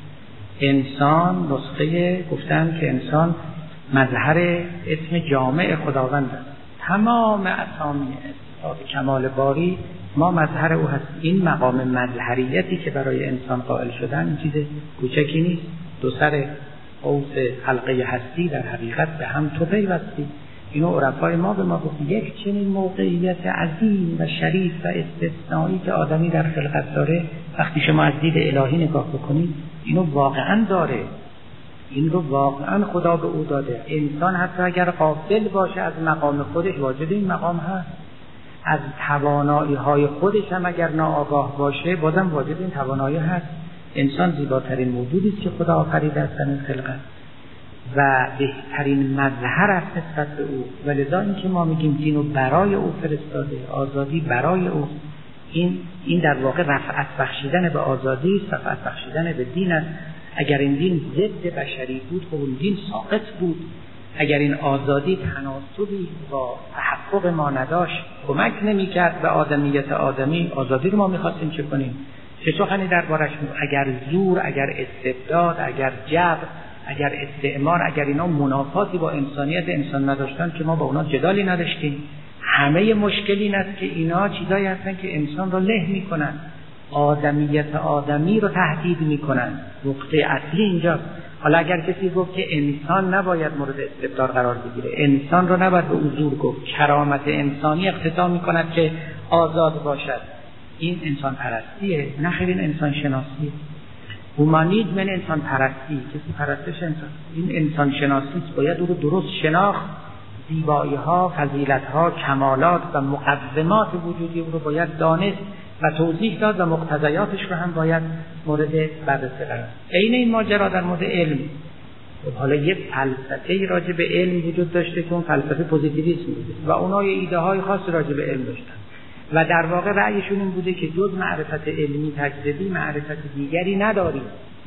انسان نسخه گفتن که انسان مظهر اسم جامع خداوند است. تمام اسامی صفات کمال باری ما مظهر او هست. این مقام مظهریتی که برای انسان قائل شدن این چیز کوچکی نیست. دو سر قوس حلقه هستی در حقیقت به هم تو پیوستی. اینو عرفای ما به ما گفت. یک چنین موقعیت عظیم و شریف و استثنایی که آدمی در خلقت داره، وقتی شما از دید الهی نگاه بکنید اینو واقعا داره. این رو واقعا خدا به او داده. انسان حتی اگر غافل باشه از مقام خودش، واجد این مقام هست. از توانایی های خودش هم اگر ناآگاه باشه، بازم واجد این توانایی هست. انسان زیباترین موجودی است که خدا آفریده است در این خلقت و بهترین مظهر است نسبت به او. ولذا این که ما میگیم دین رو برای او فرستاده، آزادی برای او، این در واقع رفعت بخشیدن به آزادی است، رفعت بخشیدن به دین است. اگر این دین ضد بشری بود خب اون دین ساقط بود. اگر این آزادی تناسبی با تحقق ما نداشت، کمک نمی‌کرد به آدمیت آدمی، آزادی رو ما می‌خواستیم چه کنیم؟ چه سخنی دربارش بود؟ اگر زور، اگر استبداد، اگر جبر، اگر استعمار، اگر اینا منافاتی با انسانیت انسان نداشتن که ما با اونا جدالی نداشتیم. همه مشکل این است که اینا چیزایی هستن که انسان رو له می‌کنن، آدمیت آدمی رو تهدید می‌کنن. نقطه اصلی اینجاست. حالا اگر کسی گفت که انسان نباید مورد استبداد قرار بگیره، انسان رو نباید به حضور گفت، کرامت انسانی اقتضا می‌کند که آزاد باشد، این انسان پرستیه، نه خیر این انسان شناسیه. هومانیسم من انسان پرستی، کسی پرستش انسان، این انسان شناسی است. باید او رو درست شناخت، زیبایی‌ها، فضیلت‌ها، کمالات و مقدمات وجودی او رو باید دانست و توضیح داد و مقتضیاتش رو هم باید مورد بررسی قرار. عین این ماجرا در مورد علم. حالا یک فلسفه راجع به علم وجود داشته که اون فلسفه پوزیتیویسم بوده و اونها ایده‌های خاص راجع به علم داشتن و در واقع رأیشون این بوده که جز معرفت علمی تجربی معرفت دیگری نداریم.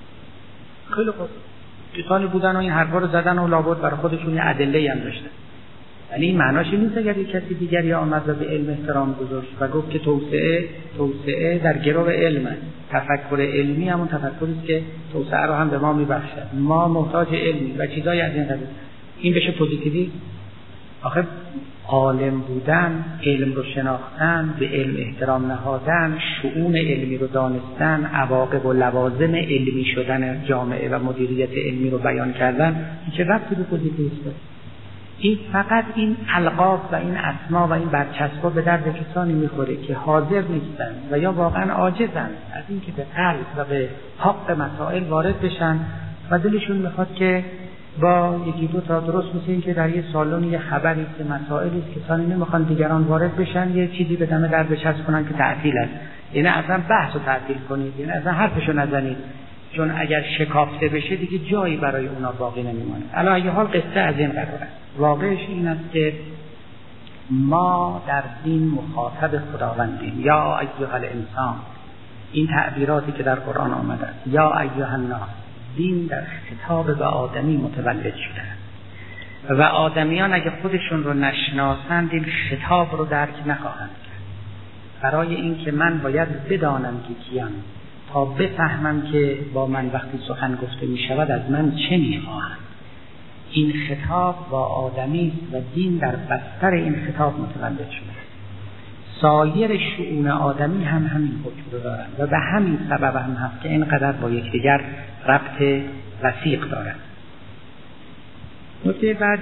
خیلی خوب، کسانی بودن و این حرفا رو زدن و لابد برای خودشون یه ادله‌ای هم داشتن. یعنی این معناش نیست اگر یک کسی دیگری آمد و به علم احترام گذاشت و گفت که توسعه در گرو علم است. تفکر علمی همون تفکری است که توسعه رو هم به ما میبخشد. ما محتاج علمی و چیزایی از این قبیل. این بشه پوزیتیوی. آخه عالم بودن، علم رو شناختن، به علم احترام نهادن، شؤون علمی رو دانستن، عواقب و لوازم علمی شدن جامعه و مدیریت علمی رو بیان کردن، چه ربطی به پوزیتیویسم داره؟ این فقط این القاب و این اسما و این برچسب‌ها به درد کسانی میخوره که حاضر نیستن و یا واقعا عاجزن از این که به قلب و به حق مسائل وارد بشن و دلشون میخواد که با یکی دو تا درست مثل این که در یه سالن یه خبری که مسائلی است کسانی نمیخوان دیگران وارد بشن، یه چیزی به دم در بچسب کنن که تعطیل است. یعنی اصلا بحث رو تعطیل کنید، یعنی اصلا حرفشو نزنید، چون اگر شکافته بشه دیگه جایی برای اونا باقی نمیمونه. علی ای حال قصه از این قرار است. واقعش این است که ما در دین مخاطب خداوندیم. یا ایها الانسان، این تعبیراتی که در قرآن آمده است، یا ایها الناس، دین در خطاب به آدمی متولد شده و آدمیان اگه خودشون رو نشناسند این خطاب رو درک نخواهند کرد. برای این که من باید بدانم که کیم تا بفهمم که با من وقتی سخن گفته می شود از من چه می خواهند. این خطاب با آدمی و دین در بستر این خطاب متولد شده. سایر شؤون آدمی هم همین حکم رو دارند و به همین سبب هم هست که اینقدر با یکدیگر ربط وثیق دارند. نکته بعدی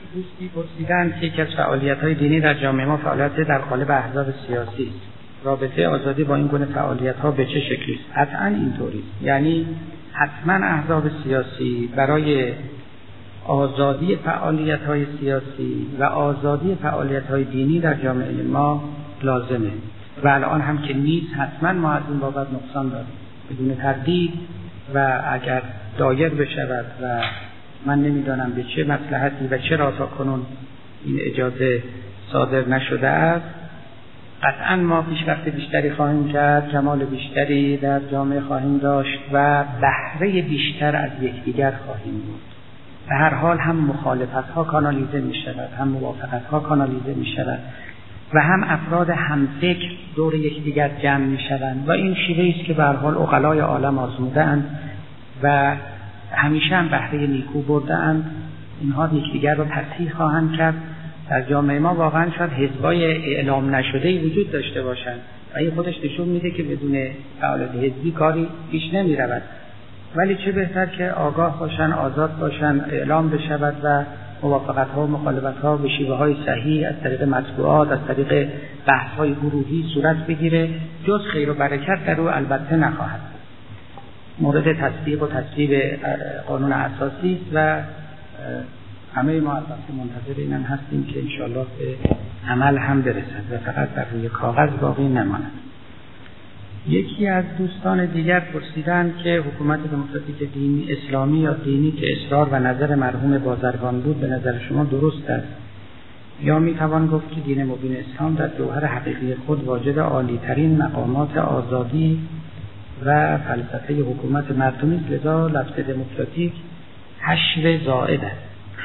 دوستی پرسیدن که یکی از فعالیت‌های دینی در جامعه ما فعالیت در قالب احزاب سیاسی است. رابطه آزادی با این گونه فعالیت‌ها به چه شکلی است؟ قطعاً اینطوری است. یعنی حتما احزاب سیاسی برای آزادی فعالیت‌های سیاسی و آزادی فعالیت‌های دینی در جامعه ما لازمه و الان هم که نیست، حتما ما از این بابت نقصان داریم بدون تردید. و اگر دایر بشود و من نمیدانم به چه مصلحتی و چرا تا کنون این اجازه صادر نشده است، قطعا ما پیشرفت بیشتری خواهیم کرد، کمال بیشتری در جامعه خواهیم داشت و بهره بیشتر از یکدیگر خواهیم بود. به هر حال هم مخالفت‌ها کانالیزه می‌شود، هم موافقت‌ها کانالیزه می‌شود و هم افراد همفکر دور یکدیگر جمع می‌شوند و این شیوه‌ای است که به هر حال عقلای عالم آزموده‌اند و همیشه هم بهره نیکو برده‌اند. اینها یکدیگر را تصحیح خواهند کرد. در جامعه ما واقعا شاید حزبای اعلام نشده‌ای وجود داشته باشند و این خودش نشون میده که بدون فعالیت حزبی کاری پیش نمی‌رود. ولی چه بهتر که آگاه باشن، آزاد باشن، اعلام بشود و موافقت‌ها و مخالفت‌ها به شیوه‌های صحیح از طریق مطبوعات، از طریق بحث‌های گروهی صورت بگیره. جز خیر و برکت در او البته نخواهد. مورد تصدیق و تصویب قانون اساسی است و همه ما البته منتظر اینم هستیم که انشاءالله به عمل هم برسد و فقط بر روی کاغذ باقی نماند. یکی از دوستان دیگر پرسیدند که حکومت دموکراتیک دینی اسلامی یا دینی که اصرار و نظر مرحوم بازرگان بود به نظر شما درست است یا میتوان گفت که دین مبین اسلام در جوهر حقیقی خود واجد عالی‌ترین مقامات آزادی و فلسفه حکومت مردمی است، لذا لفظ دموکراتیک حشو زائد است.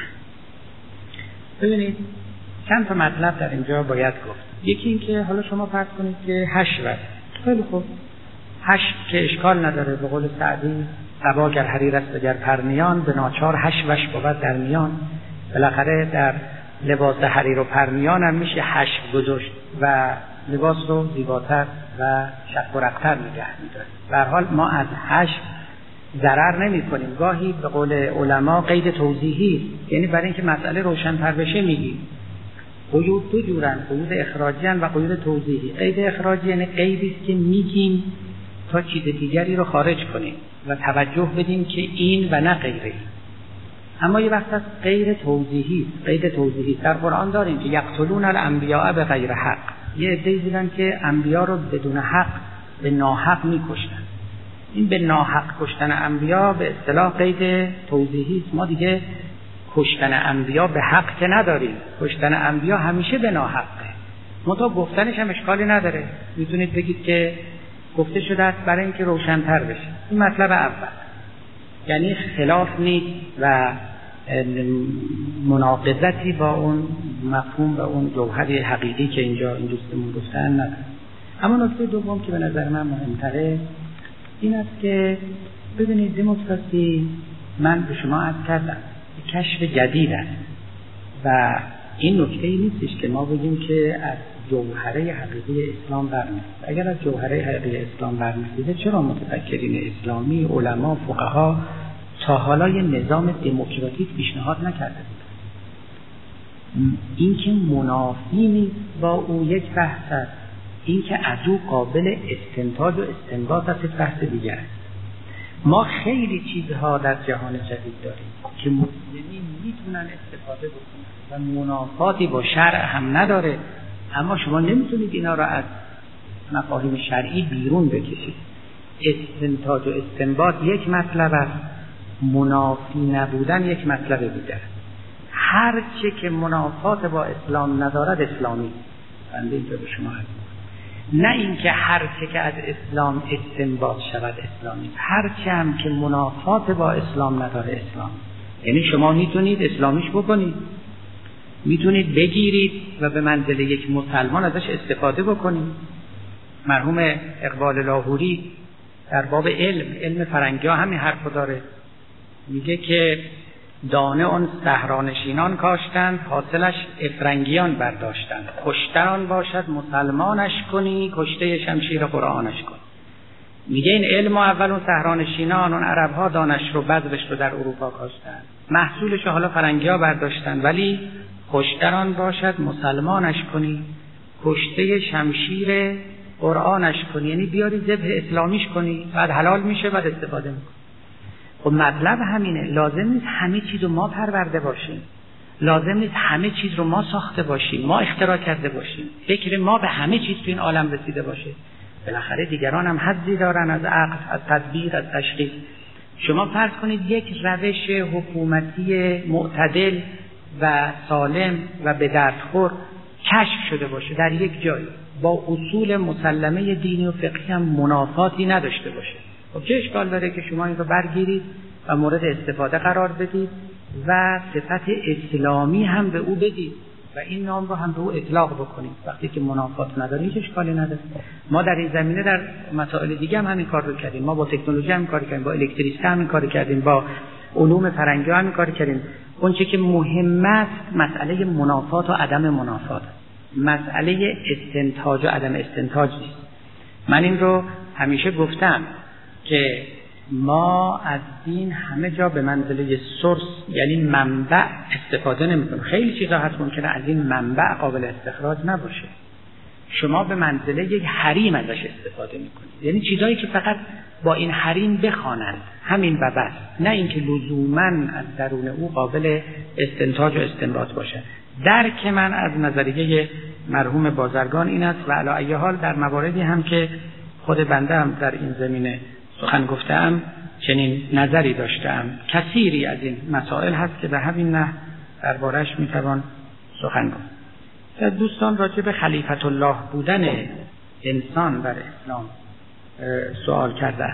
ببینید چند تا مطلب در اینجا باید گفت. یکی این که حالا شما فرض کنید که حشو است. خیلی خوب، حشو که اشکال نداره. به قول سعدی قبا گر حریر است گر پرنیان، به ناچار حشوش بود در میان. بالاخره در لباس حریر و پرنیان هم میشه حشو گذاشت و لباس رو زیباتر و شق و رق‌تر نگه می‌داره. به هر حال ما از حشو ضرر نمی کنیم. گاهی به قول علما قید توضیحی، یعنی برای اینکه مسئله روشن‌تر بشه میگیم. قیود دو جورن، قیود اخراجی و قیود توضیحی. قید اخراجی یعنی قیدی است که میگیم تا چیز دیگری رو خارج کنیم و توجه بدیم که این و نه غیره. اما یه وقت از غیر توضیحی، قید توضیحی در قرآن داریم که یقتلون الانبیاء به غیر حق. یه عده‌ای دیدن که انبیا رو بدون حق به ناحق میکشتن. این به ناحق کشتن انبیا به اصطلاح قید توضیحی است. ما دیگه کشتن انبیا به حق که نداریم. کشتن انبیا همیشه به ناحقه. منتها گفتنش هم اشکالی نداره. میتونید بگید که گفته شده است برای اینکه روشن‌تر بشه. این مطلب اول. یعنی خلاف نیست و مناقضتی با اون مفهوم و اون جوهر حقیقی که اینجا این دوستمون گفتن نداره. اما نکته دوم که به نظر من مهمتره این است که ببینید دموکراسی، من به شما عرض کردم، کشف جدید است و این نکته‌ای نیستش که ما بگیم که از جوهره حقیقی اسلام برمی‌آید. اگر از جوهره حقیقی اسلام برمی‌آید، چرا متفکرین اسلامی، علما، فقها تا حالا یه نظام دموکراتیک پیشنهاد نکرده بود؟ این که منافی نیست با او یک بحث است، این که از او قابل استنتاج و استنباط است بحث دیگر است. ما خیلی چیزها در جهان جدید داریم که مسلمین میتونن استفاده بکنن و منافاتی با شرع هم نداره، اما شما نمیتونید اینا را از مفاهیم شرعی بیرون بکشید. استنتاج و استنباط یک مطلب است، منافی نبودن یک مطلب دیگر. هر چه که منافات با اسلام ندارد اسلامی. بنده اینجا به شما هست. نه اینکه هر چه که از اسلام استنباط شود اسلامی، هر چه هم که منافات با اسلام نداره اسلام. یعنی شما میتونید اسلامیش بکنید، میتونید بگیرید و به منزله یک مسلمان ازش استفاده بکنید. مرحوم اقبال لاهوری در باب علم فرنگی ها همین حرفو داره، میگه که دانه اون صحرانشینان کاشتند، حاصلش افرنگیان برداشتند. کشتن آن باشد مسلمانش کنی، کشته شمشیر قرآنش کن. میگه این علم اول اون صحرانشینان، اون عرب‌ها دانش رو بذرش رو در اروپا کاشتند. محصولش حالا فرنگی‌ها برداشتن، ولی خوشتران باشد مسلمانش کنی، کشته شمشیر قرآنش کنی، یعنی بیاری ذبح اسلامیش کنی، بعد حلال میشه، بعد استفاده میکنی. خب مطلب همینه، لازم نیست همه چیز رو ما پرورده باشیم، لازم نیست همه چیز رو ما ساخته باشیم، ما اختراع کرده باشیم، فکر ما به همه چیز تو این عالم رسیده باشه. بالاخره دیگران هم حدی دارن از عقل، از تدبیر، از تشخیص. شما فرض کنید یک روش حکومتی معتدل و سالم و به دردخور کشف شده باشه در یک جایی، با اصول مسلمه دینی و فقهی هم منافاتی نداشته باشه. خب چه اشکال داره که شما این رو برگیرید و مورد استفاده قرار بدید و صفت اسلامی هم به او بدید و این نام رو هم به او اطلاق بکنید. وقتی که منافات نداره هیچ اشکالی نداره. ما در این زمینه در مسائل دیگه هم همین کار رو کردیم. ما با تکنولوژی هم کار کردیم، با الکتریسته هم کار کردیم، با علوم فرنگی هم کار کردیم. اون چیزی که مهم است مسئله منافات و عدم منافات، مسئله استنتاج و عدم استنتاج نیست. من این رو همیشه گفتم که ما از دین همه جا به منزله سورس، یعنی منبع، استفاده نمی‌کنیم. خیلی چیزا هست ممکنه از این منبع قابل استخراج نباشه. شما به منزله یک حریم ازش استفاده می‌کنید، یعنی چیزایی که فقط با این حریم بخوانند، همین و بس، نه اینکه لزوماً از درون او قابل استنتاج و استنباط باشه. درک من از نظریه مرحوم بازرگان این است و علی ای حال در مواردی هم که خود بنده هم در این زمینه سخن گفتم چنین نظری داشتم. کثیری از این مسائل هست که به همین نحو دربارش میتوان سخن گفت. دوستان راجع به خلیفت الله بودن انسان در اسلام سوال کرده.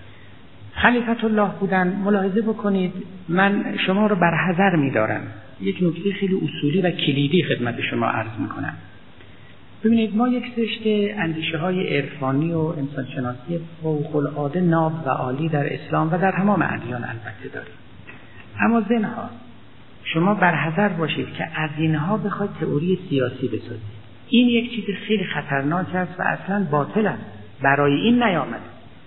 خلیفت الله بودن، ملاحظه بکنید، من شما رو بر حذر می‌دارم. یک نکته خیلی اصولی و کلیدی خدمت شما عرض می‌کنم. ببینید، ما یک سرشت اندیشه‌های عرفانی و انسانشناسی فوق‌العاده ناب و عالی در اسلام و در تمام ادیان البته داریم. اما زنها شما بر حذر باشید که از اینها بخواید تئوری سیاسی بسازید. این یک چیز خیلی خطرناک است و اصلاً باطل است. برای این نیامده.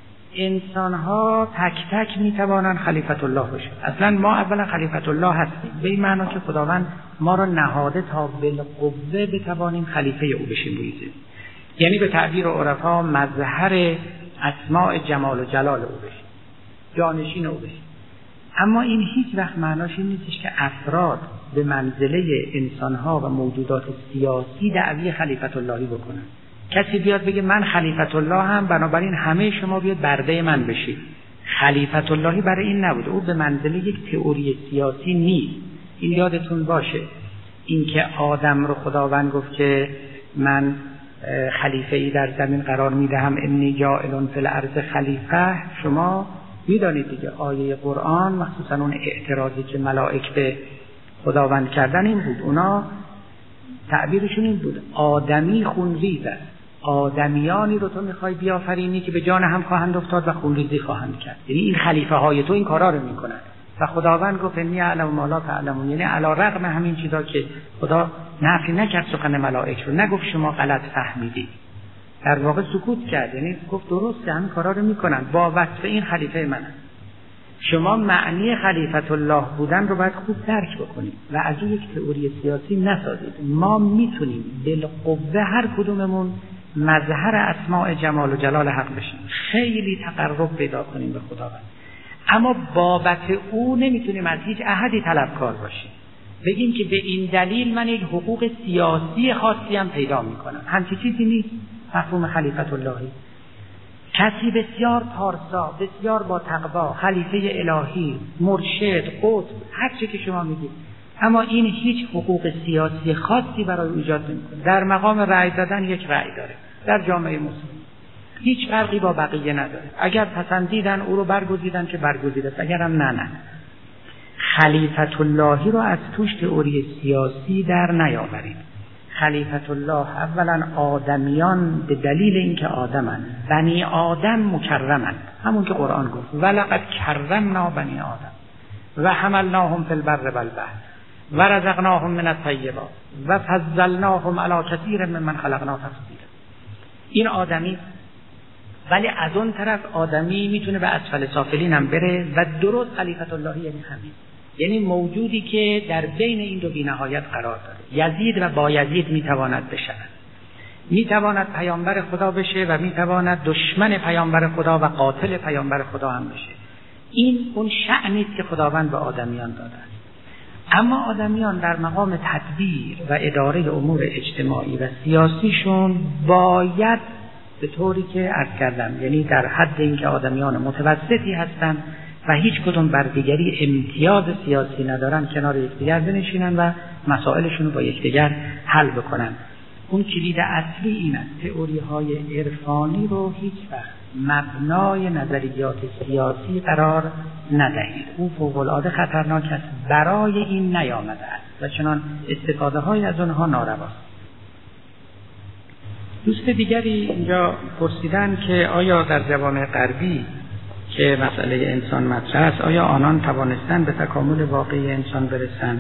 انسان‌ها تک تک می‌توانند خلیفت الله باشند. اصلاً ما اولا خلیفت الله هستیم، به این معنا که خداوند ما را نهاده تا بالقوه بتوانیم خلیفه او بشیم روی زمین. یعنی به تعبیر عرفا مظهر اسماء جمال و جلال او بشیم، جانشین او بشیم. اما این هیچ وقت معناش این نیستش که افراد به منزله انسان‌ها و موجودات سیاسی دعوی خلیفت اللهی بکنند. کسی بیاد بگه من خلیفت الله هم، بنابراین همه شما بیاد برده من بشید. خلیفت اللهی برای این نبود. او به منزله یک تئوری سیاسی نیست. این یادتون باشه. اینکه آدم رو خداوند گفت که من خلیفه ای در زمین قرار میدهم، انی جاعل فی الارض خلیفه، شما میدانید دیگه آیه قرآن، مخصوصا اون اعتراضی که ملائک به خداوند کردن این بود. اونا تعبیرشون این بود: آدمی خونریز است. آدمیانی رو تو میخوای بیافرینی که به جان هم خواهند افتاد و خونریزی خواهند کرد. یعنی این خلیفه های تو این کارا رو میکنن. و خداوند گفت انی اعلم ما لا تعلمون، یعنی علی رغم همین چیزا که خدا نفی نکرد سخن ملائک رو، نگفت شما غلط فهمیدید، در واقع سکوت کرد، یعنی گفت درسته همین کارا رو میکنن، با وصف این خلیفه منن. شما معنی خلیفت الله بودن رو باید خوب درک بکنید و از اون یک تئوری سیاسی نسازید. ما میتونیم بالقوه هر کدوممون مظهر اسماء جمال و جلال حق بشیم، خیلی تقرب پیدا کنیم به خداوند، اما بابت او نمیتونیم از هیچ احدی طلبکار باشیم، بگیم که به این دلیل من یک حقوق سیاسی خاصی هم پیدا میکنم. همچین چیزی نیست مفهوم خلیفت اللهی. کسی بسیار پارسا، بسیار با تقوا، خلیفه الهی، مرشد، قطب، هر چی که شما میگید، اما این هیچ حقوق سیاسی خاصی برای ایجاد نمیکنه. در مقام رأی دادن یک رأی داره در جامعه مسلم، هیچ فرقی با بقیه نداره. اگر پسندیدن او رو برگزیدن که برگزیده است، اگر هم نه. خلیفت اللهی رو از توش تئوری سیاسی در نیاورید. خلیفت الله اولا آدمیان به دلیل اینکه آدمن، بنی آدم مکرمن، همون که قرآن گفت ولقد کرمنا بنی آدم و حملناهم فی البر والبحر و رزقناهم من الطیبات و فضلناهم علی کثیر ممن خلقنا تفضیلا. این آدمی، ولی از اون طرف آدمی میتونه به اسفل سافلین هم بره و درست خلیفت اللهی یعنی همین. یعنی موجودی که در بین این دو بی‌نهایت قرار داره. یزید و بایزید میتواند بشود، میتواند پیامبر خدا بشه و میتواند دشمن پیامبر خدا و قاتل پیامبر خدا هم بشه. این اون شأنی است که خداوند به آدمیان داده است. اما آدمیان در مقام تدبیر و اداره امور اجتماعی و سیاسیشون باید به طوری که عرض کردم، یعنی در حد اینکه آدمیان متوسطی هستند و هیچ کدوم بر دیگری امتیاز سیاسی ندارن، کنار یکدیگر بنشینن و مسائلشون رو با یکدیگر حل بکنن. اون کلید اصلی این است: تئوری‌های عرفانی رو هیچ وقت مبنای نظریات سیاسی قرار ندهید. او فوق‌العاده خطرناک است، برای این نیامده است و چنان استفاده‌های از آنها نارواست. دوست دیگری اینجا پرسیدن که آیا در جوامع غربی که مسئله انسان مطرح است، آیا آنان توانستن به تکامل واقعی انسان برسن؟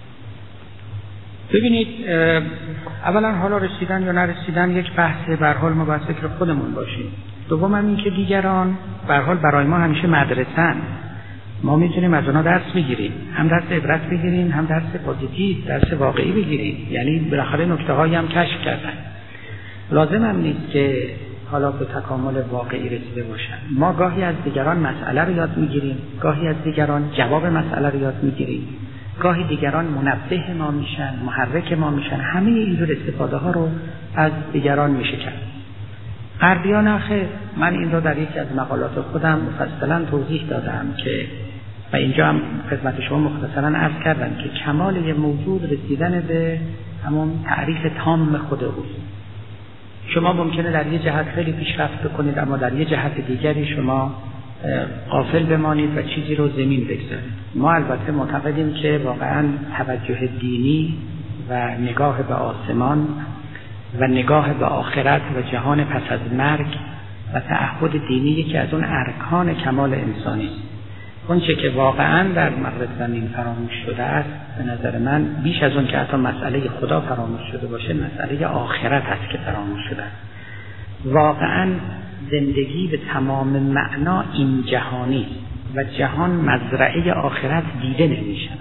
ببینید، اولا حالا رسیدن یا نرسیدن یک بحثه، به هر حال ما باید فکر خودمون باشیم. دوم هم این که دیگران به هر حال برای ما همیشه مدرسه‌اند، ما میتونیم از اونها درس بگیریم، هم درس عبرت بگیریم، هم درس پوزیتیو، درس واقعی بگیریم. یعنی بالاخره نکته‌هایی هم کشف کردن. لازم هم نیست که حالا به تکامل واقعی رسیده باشن. ما گاهی از دیگران مسئله رو یاد میگیریم، گاهی از دیگران جواب مسئله رو یاد میگیریم، گاهی دیگران منبه ما میشن، محرک ما میشن. همه اینجور استفاده ها رو از دیگران میشه کرد. غربیان آخه، من این رو در یکی از مقالات خودم مفصلا توضیح دادم که و اینجا هم خدمت شما مختصرا عرض کردم که کمال یه موجود رسیدن به همون تعریف تام خود اوست. شما ممکنه در یه جهت خیلی پیشرفت بکنید، اما در یه جهت دیگری شما غافل بمانید و چیزی رو زمین بگذارید. ما البته معتقدیم که واقعا توجه دینی و نگاه به آسمان و نگاه به آخرت و جهان پس از مرگ و تعهد دینی یکی از اون ارکان کمال انسانی است. اون چه که واقعا در مغرب زمین فراموش شده است، به نظر من بیش از اون که حتی مسئله خدا فراموش شده باشه، مسئله آخرت است که فراموش شده است. واقعا زندگی به تمام معنا این جهانی است و جهان مزرعه آخرت دیده نمی شود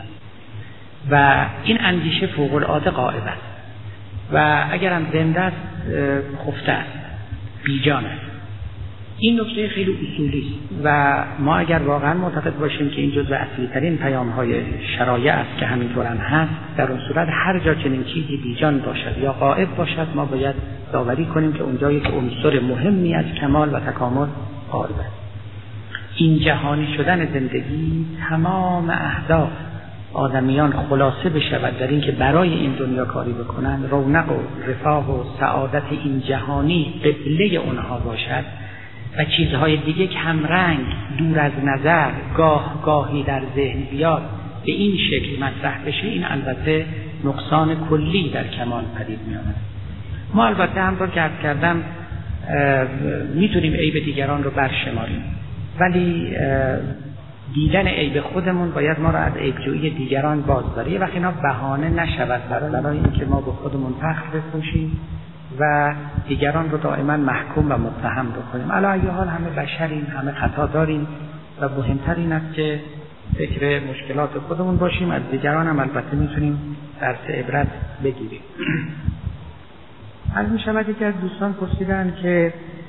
و این اندیشه فوق‌العاده غائب است و اگرم زنده است خفته است، بیجان است. این نکته خیلی اصولی است و ما اگر واقعا معتقد باشیم که این جزء اصلی ترین پیام های شرایع است که همینطور هم هست، در اون صورت هر جا چنین چیزی بیجان باشد یا غائب باشد، ما باید داوری کنیم که اونجا یک عنصر مهمی از کمال و تکامل غائب است. این جهانی شدن زندگی تمام اهداف آدمیان خلاصه بشود در این که برای این دنیا کاری بکنن، رونق و رفاه و سعادت این جهانی قبله اونها باشد و چیزهای دیگه کم رنگ، دور از نظر، گاهی در ذهن بیاد، به این شکل مطرح بشه، این البته نقصان کلی در کمال پدید می‌آورد. ما البته همطور که عرض کردم میتونیم عیب دیگران رو برشماریم، ولی دیدن عیب خودمون باید ما رو از عیب‌جویی دیگران باز داره. یه وقت اینا بهانه نشود برای اینکه ما به خودمون فخر بپوشیم و دیگران رو دائما محکوم و متهم بکنیم. علی ای حال همه بشریم، همه خطا داریم و مهمتر این است که فکر مشکلات خودمون باشیم، از دیگران هم البته میتونیم درس عبرت بگیریم. از میشود که از دوستان پرسیدن که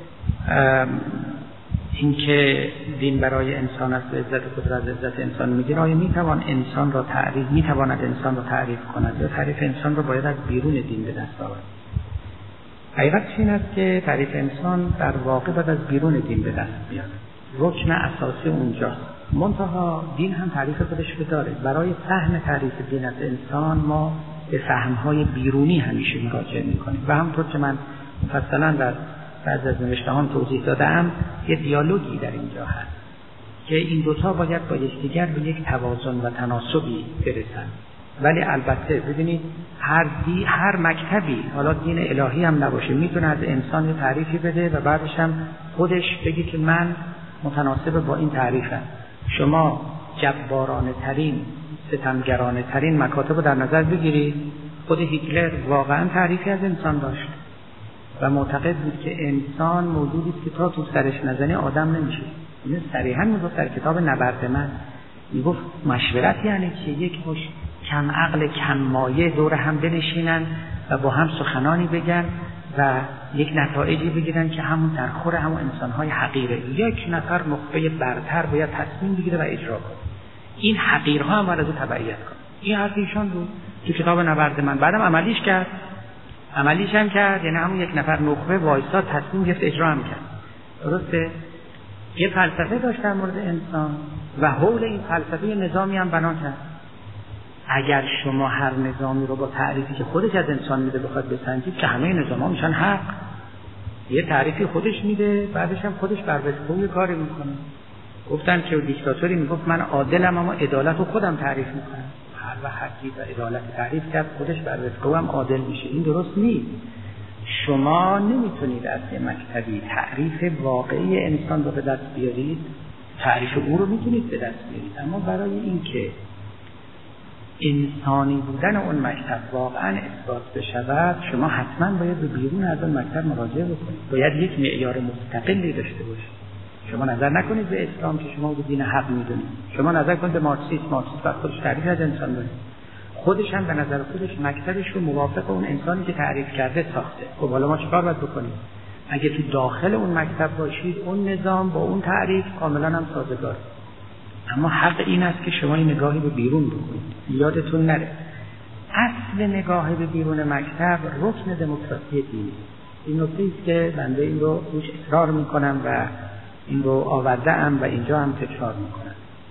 اینکه دین برای انسان است و عزت خود را از عزت انسان میگیره، آیا میتواند انسان را تعریف کند یا تعریف انسان را باید از بیرون دین به دست آورد؟ حقیقت این است که تعریف انسان در واقع باید از بیرون دین به دست بیاد. رکن اساسی اونجاست. منتها دین هم تعریف خودش داره. برای فهم تعریف دین از انسان ما به فهم‌های بیرونی همیشه مراجعه می‌کنیم و همونطور که من مفصلاً در بعضی از نوشته‌هام توضیح دادم، یه دیالوگی در اینجا هست که این دوتا باید با یکدیگر به یک توازن و تناسبی برسن. ولی البته ببینید هر مکتبی، حالا دین الهی هم نباشه، میتونه از انسان تعریفی بده و بعدش هم خودش بگه که من متناسب با این تعریفم. شما جبارانه ترین، ستمگرانه ترین مکاتب رو در نظر بگیرید. خود هیتلر واقعا تعریفی از انسان داشت و معتقد بود که انسان موجودی است که تا تو سرش نزنی آدم نمیشه. این صریحا میگفت در کتاب نبرد من میگفت مشورت یعنی چی؟ یک مش کم عقل کم مایه دور هم بنشینن و با هم سخنانی بگن و یک نتایجی بگیرن که همون در خور همون انسان‌های حقیره. یک نفر نخبه برتر باید تصمیم بگیره و اجرا کنه. این حقیرها هم باید از او تبعیت کنه. این حرف ایشان بود تو کتاب نبرد من. بعدم عملیش هم کرد، یعنی همون یک نفر نخبه وایساد تصمیم گرفت اجرا هم کرد. درسته؟ یه فلسفه داشت در مورد انسان و حول این فلسفه نظامی هم بنا کرد. اگر شما هر نظامی رو با تعریفی که خودش از انسان میده بخواد بسنجید که همه نظام‌ها میشن حق. یه تعریفی خودش میده، بعدش هم خودش بر وفق کاری میکنه. گفتن که دیکتاتوری میگفت من عادلم اما عدالت رو خودم تعریف میکنم. هر وقت حقی و عدالت تعریف کرد خودش بر وفق هم عادل میشه. این درست نیست. شما نمیتونید از یه مکتبی تعریف واقعی انسان رو به دست بیارید. تعریف او رو میتونید به دست بیارید، اما برای اینکه انسانی بودن اون مکتب واقعا اثبات بشود شما حتما باید به بیرون از اون مکتب مراجعه بکنید. باید یک معیار مستقلی داشته باشید. شما نظر نکنید به اسلام که شما رو دین حق میدونید. شما نظر کنید به مارکسیسم وقت خودش تعریف از انسان داره. خودش هم به نظر خودش مکتبش رو موافق اون انسانی که تعریف کرده ساخته. خب حالا ما چیکار باید بکنیم؟ اگه تو داخل اون مکتب باشید اون نظام با اون تعریف کاملا هم سازگاره. اما حق این است که شما این نگاهی به بیرون بکنید. یادتون نره اصل نگاه به بیرون مکتب رکن دموکراسی دینی. این نکته است که بنده این رو روش اصرار میکنم و این رو آورده‌ام و اینجا هم تکرار میکنم.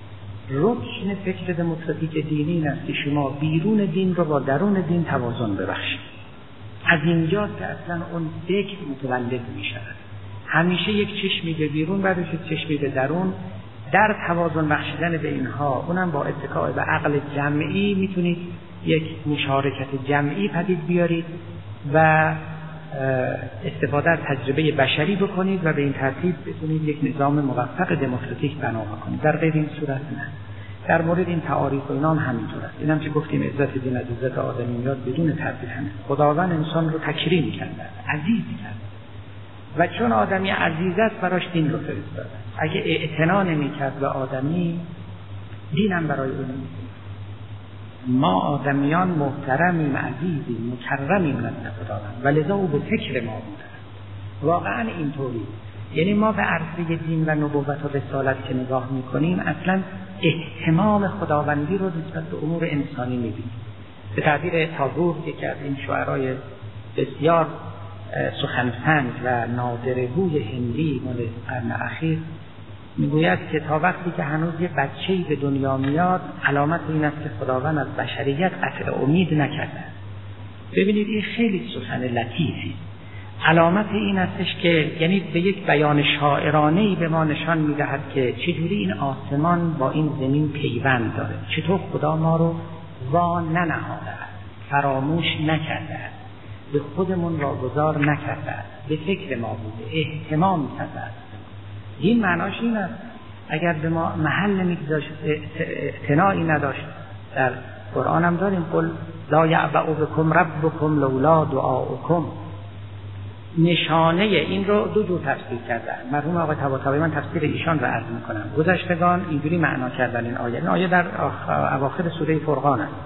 رکن فکر دموکراتیک دینی این است که شما بیرون دین رو با درون دین توازن ببخشید. از اینجاست که اصلا اون فکر متولد میشود. همیشه یک چشمی به بیرون بعدش یک چشمی به درون. در توازن بخشیدن به اینها اونم با اتکا به عقل جمعی میتونید یک مشارکت جمعی پدید بیارید و استفاده از تجربه بشری بکنید و به این ترتیب بتونید یک نظام موفق دموکراتیک بنا کنید. در غیر این صورت نه. در مورد این تعاریف و اینا هم همینطور است. اینم که گفتیم عزت دین از عزت آدمیت بدون تردید همین. خداوند انسان رو تکریم کرده، عزیز کرده و چون آدمی عزیز است براش دین رو فرستاده. اگه اعتنا نمی‌کرد به آدمی دینم برای اون نمی‌فرستاد. ما آدمیان محترمیم، عزیزیم، مکرمیم نزد خداوند و لذا او به فکر ما بوده. واقعا اینطوری. یعنی ما به عرصه دین و نبوت و رسالت که نگاه می‌کنیم اصلا اهتمام خداوندی رو نسبت به امور انسانی می‌بینیم. به تعبیر تاگور یکی از این شاعرای بسیار سخنسنج و نادرهوی هندی مال قرن اخیر میگوید که تا وقتی که هنوز یه بچه‌ای به دنیا میاد علامت این است که خداوند از بشریت قطع امید نکرده. ببینید این خیلی سخن لطیفی. علامت این استش که یعنی به یک بیان شاعرانه‌ای به ما نشان میدهد که چجوری این آسمان با این زمین پیوند داره، چطور خدا ما رو وا ننهاده، فراموش نکرده، به خودمون واگذار نکرده، به فکر ما بوده، اهتمام کرده است. این معناش این است اگر به ما محل نمی‌گذاشت، اعتنایی نداشت. در قرآن هم داریم قل لا یعبأ بکم ربکم لولا دعاؤکم. نشانه این رو دو جور تفسیر کردن. مرحوم آقای طباطبایی، من تفسیر ایشان رو عرض می‌کنم. گذشتگان اینجوری معنا کردن این آیه. این آیه در اواخر سوره فرقان است.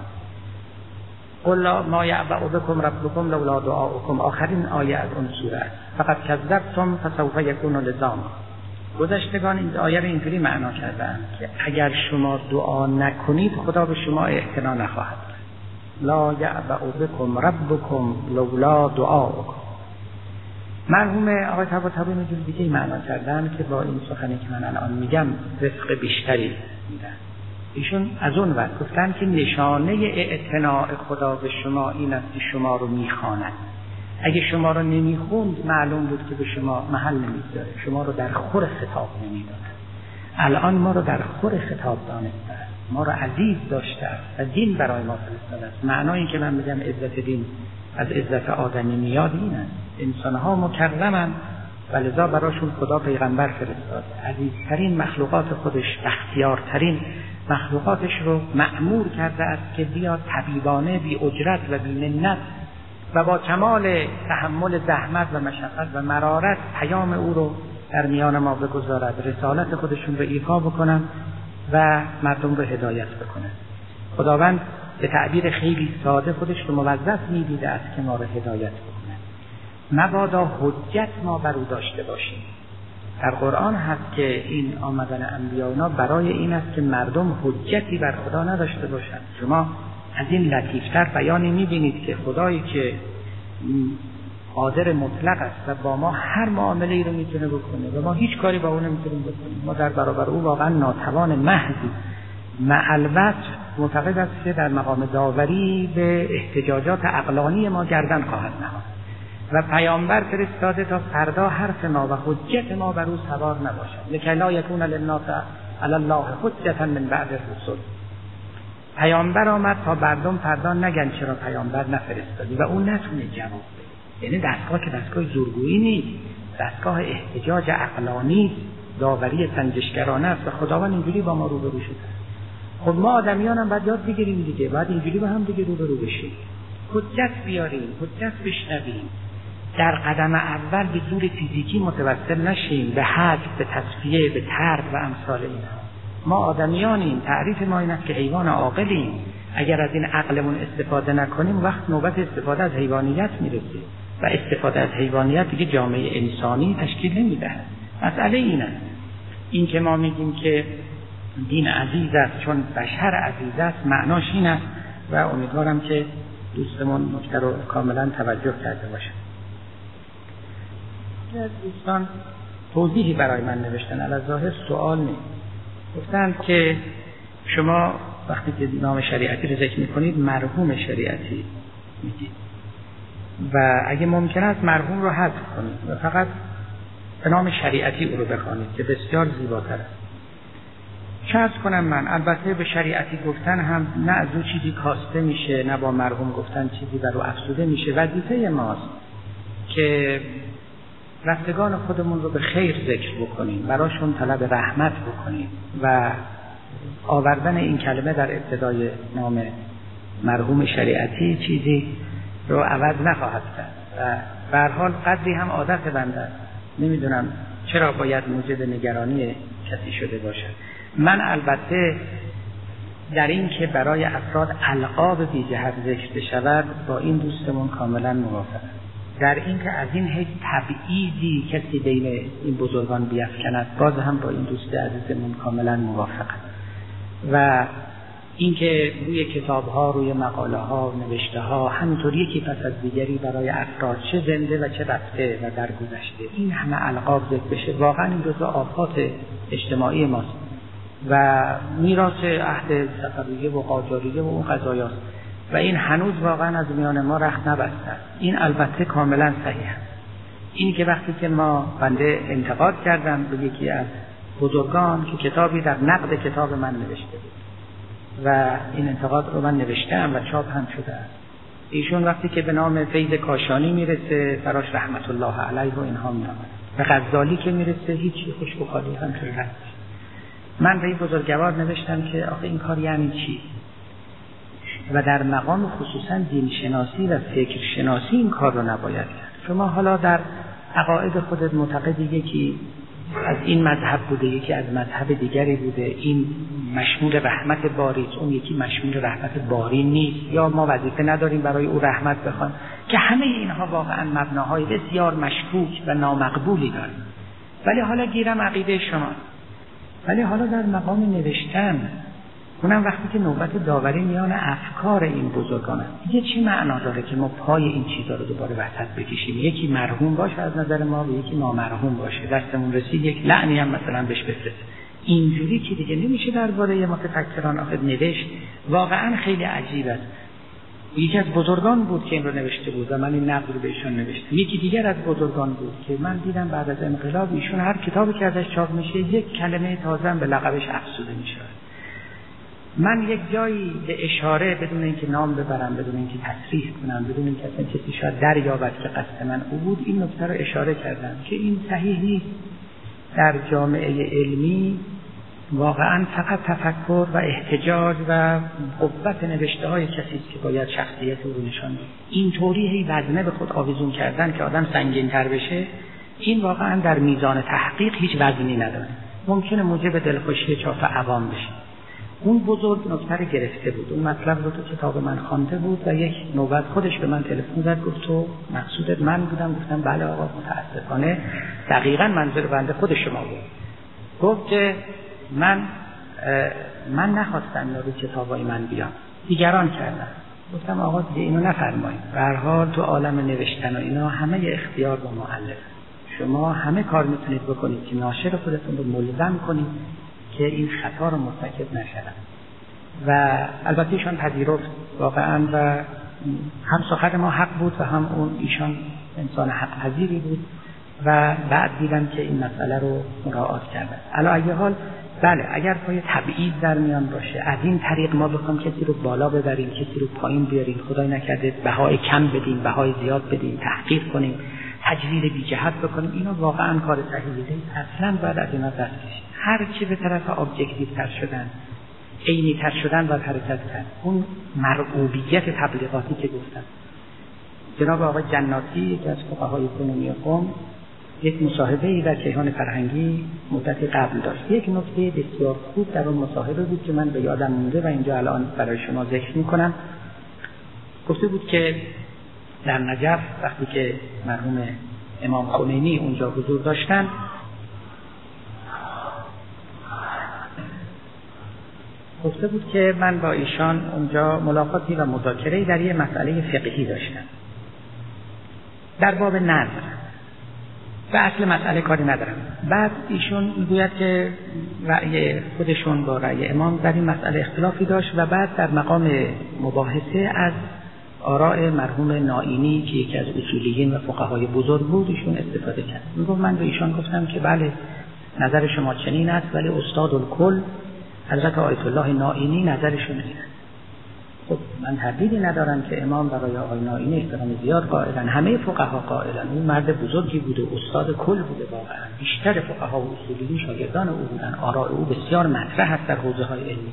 قل ما یعبأ بکم ربکم لولا دعاؤکم، آخرین آیه از اون سوره است. فقط کذبتم فسوف یکون لزاما. گذشتگان این آیه رو اینجوری معنا کردن که اگر شما دعا نکنید خدا به شما اعتنا نخواهد. لا یعبأ بکم ربکم لولا دعاؤکم. مرحوم آقای طباطبایی اینجور دیگه معنا کردن که با این سخنی که من الان میگم رفق بیشتری میدن. ایشون از اون وقت گفتن که نشانه اعتناء خدا به شما این است که شما رو میخواند. اگه شما رو نمیخوند معلوم بود که به شما محل نمیذاره، شما رو در خور خطاب نمیدونه. الان ما رو در خور خطاب دانسته است، ما رو عزیز داشته است و دین برای ما فرستاده است. معنای این که من میگم عزت دین از عزت آدمی میاد این است. انسان‌ها مکرمن و لذا براشون خدا پیغمبر فرستاد. عزیزترین مخلوقات خودش، اختیارترین مخلوقاتش رو مأمور کرده است که بیاد طبیبانه، بی اجرت و بی منت و با کمال تحمل زحمت و مشقت و مرارت پیام او رو در میان ما بگذارد، رسالت خودشون رو ایفا بکنن و مردم رو هدایت بکنه. خداوند به تعبیر خیلی ساده خودش رو موظف می‌دیده است که ما رو هدایت بکنه. مبادا حجت ما بر او داشته باشیم. در قرآن هست که این آمدن انبیاء برای این است که مردم حجتی بر خدا نداشته باشند. شما از این لطیفتر بیانی می‌بینید که خدایی که قادر مطلق است و با ما هر معامله ای رو میتونه بکنه و ما هیچ کاری با اون نمیتونیم بکنیم، ما در برابر او واقعا ناتوان محضی. معلوت معتقد است که در مقام داوری به احتجاجات عقلانی ما گردن خواهد نهاد و پیامبر فرستاده تا فردا حرف ما و حجت ما بر او سوار نباشد. لکی لا یکون للناس علی الله حجة من بعد الرسل. پیامبر آمد تا مردم فردا نگن چرا پیامبر نفرستادی و اون نتونه جواب بده. یعنی دستگاه که دستگاه زورگویی نیست، دستگاه احتجاج عقلانی، داوری سنجشگرانه است و خداوند اینجوری با ما روبرو شده. خب ما آدمیان هم باید یاد بگیریم دیگه، باید اینجوری با هم دیگه روبرو بشیم، حجت بیاریم، حجت بشنویم. در قدم اول به زور فیزیکی متوسل نشیم، به حد، به تصفیه، به طرد و امثال اینها. ما آدمیانیم، تعریف ما این است که حیوان عاقلیم. اگر از این عقلمون استفاده نکنیم وقت نوبت استفاده از حیوانیت میرسه و استفاده از حیوانیت دیگه جامعه انسانی تشکیل نمیدهد. مسئله این است، این که ما میگیم که دین عزیز است چون بشر عزیز است، معناش این است و امیدوارم که دوستمون نکته رو کاملا توجه کرده باشن. دوستان توضیحی برای من نوشتن، علی ظاهر سوال نیست. گفتند که شما وقتی که نام شریعتی رو ذکر میکنید مرحوم شریعتی میگید و اگه ممکن است مرحوم رو حذف کنید و فقط به نام شریعتی او رو بخوانید که بسیار زیباتر است. چه عرض کنم من، البته به شریعتی گفتن هم نه از او چیزی کاسته میشه نه با مرحوم گفتن چیزی بر او افزوده میشه. وظیفه ماست که رفتگان خودمون رو به خیر ذکر بکنیم، براشون طلب رحمت بکنیم و آوردن این کلمه در ابتدای نام مرحوم شریعتی چیزی رو عوض نخواهد کرد و به هر حال قدری هم عادت بنده. نمیدونم چرا باید موجب نگرانی کسی شده باشد. من البته در این که برای افراد القاب بی جهت ذکر بشود با این دوستمون کاملا موافقم. در این که از این حیث تبعیضی کسی بین این بزرگان بیفکند باز هم با این دوست عزیزمون کاملا موافقم. و این که روی کتاب‌ها، روی مقاله‌ها، نوشته‌ها همینطور یکی پس از دیگری برای افراد چه زنده و چه رفته و درگذشته این همه القاب ذکر بشه، واقعا این جزء آفات اجتماعی ماست و میراث عهد صفویه و قاجاریه و اون قضایاست و این هنوز واقعا از میان ما رخت نبسته. این البته کاملا صحیح است. این که وقتی که ما بنده انتقاد کردم به یکی از بزرگان که کتابی در نقد کتاب من نوشته بود و این انتقاد رو من نوشتم و چاپ هم شده است، ایشون وقتی که به نام فیض کاشانی میرسه براش رحمت الله علیه و اینها میامد و غزالی که میرسه هیچی، خوش و خالی همطور رفت. من به این بزرگوار نوشتم که آخه این کار یعنی چی و در مقام خصوصا دین شناسی و فکر شناسی این کار رو نباید کرد. شما حالا در عقاید خودت معتقدی یکی از این مذهب بوده، یکی از مذهب دیگری بوده، این مشمول رحمت باری است، اون یکی مشمول رحمت باری نیست، یا ما وظیفه نداریم برای او رحمت بخوان، که همه اینها واقعا مبناهای بسیار مشکوک و نامقبولی دارن. ولی حالا گیرم عقیده شما، ولی حالا در مقام نوشتن، اونم وقتی که نوبت داوری میان افکار این بزرگان است، دیگه چی معنا داره که ما پای این چیزا رو دوباره وسط بکشیم؟ یکی مرحوم باشه از نظر ما و یکی نامرحوم باشه، دستمون رسید یک لعنی هم مثلا بهش بفرسته. اینجوری که دیگه نمیشه درباره متفکران آخر نوشت. واقعا خیلی عجیب است. یکی از بزرگان بود که این رو نوشته بود و من این نقد رو بهشون نوشتم. یکی دیگر از بزرگان بود که من دیدم بعد از انقلاب ایشون هر کتابی که ازش چاپ میشه یک کلمه تازه به لقبش افزوده میشه. من یک جایی به اشاره بدون اینکه نام ببرم، بدون اینکه تصریح کنم، بدون اینکه اصلا کسی شاید دریابد که قصد من او بود، این نکته رو اشاره کردم که این صحیح نیست. در جامعه علمی واقعا فقط تفکر و احتجاج و قوت نوشته های کسی است که باید شخصیت او رو نشان دهد. این طوری هی وزنه به خود آویزون کردن که آدم سنگین تر بشه، این واقعا در میزان تحقیق هیچ وزنی نداره. ممکنه موجب دلخوشی چاپ عوام بشه. اون بزرگ نکته گرفته بود، اون مطلب رو تو کتاب من خوانده بود و یک نوبت خودش به من تلفن زد، گفت تو مقصودت من بودم؟ گفتم بله آقا، متاسفانه دقیقاً منظور بنده خود شما بود. گفت که من نخواستم یارو کتابای من بیام، دیگران کردن. گفتم آقا دیگه اینو نفرمایید، به هر حال تو عالم نوشتن و اینا همه اختیار با مؤلف، شما همه کار میتونید بکنید که ناشر خودتون رو ملزم کنید که این خطا رو مرتکب نشدن. و البته ایشان پذیرفت واقعا و هم سخن ما حق بود و هم اون ایشان انسان حق پذیری بود و بعد دیدم که این مسئله رو مراعات کردن. علی ای حال بله، اگر پای تبعیض در میان باشه، از این طریق ما بخوام کسی رو بالا ببریم، کسی رو پایین بیاریم، خدای نکرده بهای کم بدیم، بهای زیاد بدیم، تحقیر کنیم، تجلیل بی جهت بکنیم، اینا واقعا کار صحیحی نیست. اصلا بعد از اینا دست کشید. هر چی به طرف ابجکتیو تر شدن، عینی تر شدن و حرکت کرد. اون مرغوبیت تبلیغاتی که گفتن. جناب آقای جناتی یکی از فقهای کنونی قم یک مصاحبه‌ای در کیهان فرهنگی مدتی قبل داشت. یک نکته بسیار خوب در اون مصاحبه بود که من به یادم مونده و اینجا الان برای شما ذکر می‌کنم. گفته بود که در نجف وقتی که مرحوم امام خمینی اونجا حضور داشتن، گفته بود که من با ایشان اونجا ملاقاتی و مذاکره‌ای در یه مسئله فقهی داشتم در باب نظر و اصل مسئله کاری ندارم. بعد ایشون میگوید که رأی خودشون با رأی امام در این مسئله اختلافی داشت و بعد در مقام مباحثه از آراء مرحوم نائینی که یکی از اصولیین و فقهای بزرگ بود ایشون استفاده کرد. میگفت من به ایشان گفتم که بله نظر شما چنین است، ولی استاد الکل حضرت آیت الله نائینی نظرشون اینه. خب من تردیدی ندارم که امام برای آقای نائینی احترام زیاد قائلن، همه فقها قائلن، اون مرد بزرگی بوده، استاد کل بوده، واقعا بیشتر فقها و اصولیین شاگردان او بودن، آراء او بسیار مطرح است در حوزه‌های علمی.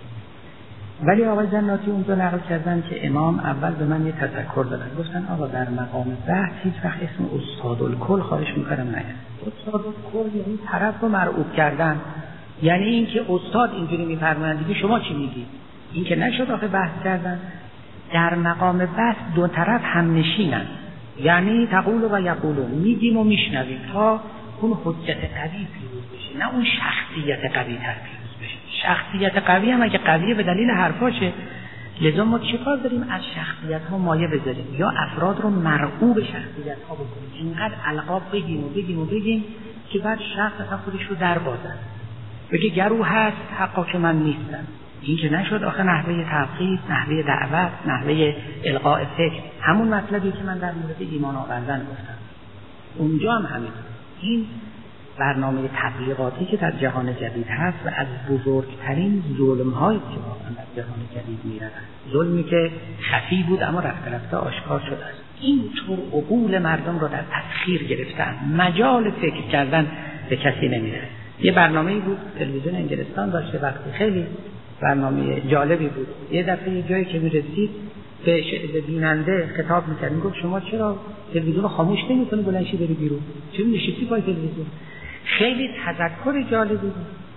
ولی آقای جناتی اونجا نقل کردن که امام اول به من یه تذکر دادن، گفتن آقا در مقام بحث هیچ وقت اسم استاد الکل خواهش می‌کنم نیاد. استاد الکل یعنی طرف رو مرعوب کردن، یعنی اینکه استاد اینجوری می‌فرمایند دیگه شما چی میگید؟ این که نشد آخه بحث کردن. در مقام بحث دو طرف هم نشینن، یعنی تقول و یقولون، میگیم و میشنویم تا اون حجت قوی پیروز بشه، نه اون شخصیت قوی تر پیروز بشه. شخصیت قوی هم اگه قویه به دلیل حرفاشه، لذا ما چیکار داریم؟ از شخصیت ها مایه بذاریم یا افراد رو مرغوب شخصیت ها بکنیم، اینقدر القاب بگیم که بعد شخص اصلا خودش رو در بازن بگه گرو هست حقا که من نیستم. این که نشد آخه نحوه تحقیق، نحوه دعوت، نحوه القاء فکر، همون مطلبی که من در مورد ایمان آوردن گفتم اونجا هم همین. این برنامه تبلیغاتی که در جهان جدید هست و از بزرگترین ظلم‌هایی که واقعا در جهان جدید می‌رود، ظلمی که خفی بود اما رفته آشکار شده است. اینطور عقول مردم رو در تسخیر گرفتن، مجال فکر کردن به کسی نمیده. یه برنامه‌ای بود تلویزیون انگلستان داشته، وقتی خیلی برنامه جالبی بود، یه دفعه یه جایی که می‌رسید به بیننده خطاب می‌کرد، میگفت شما چرا تلویزیون رو خاموش نمی‌کنی بلند شی بری بیرون؟ چرا نشستی پای تلویزیون؟ خیلی تذکر جالبی بود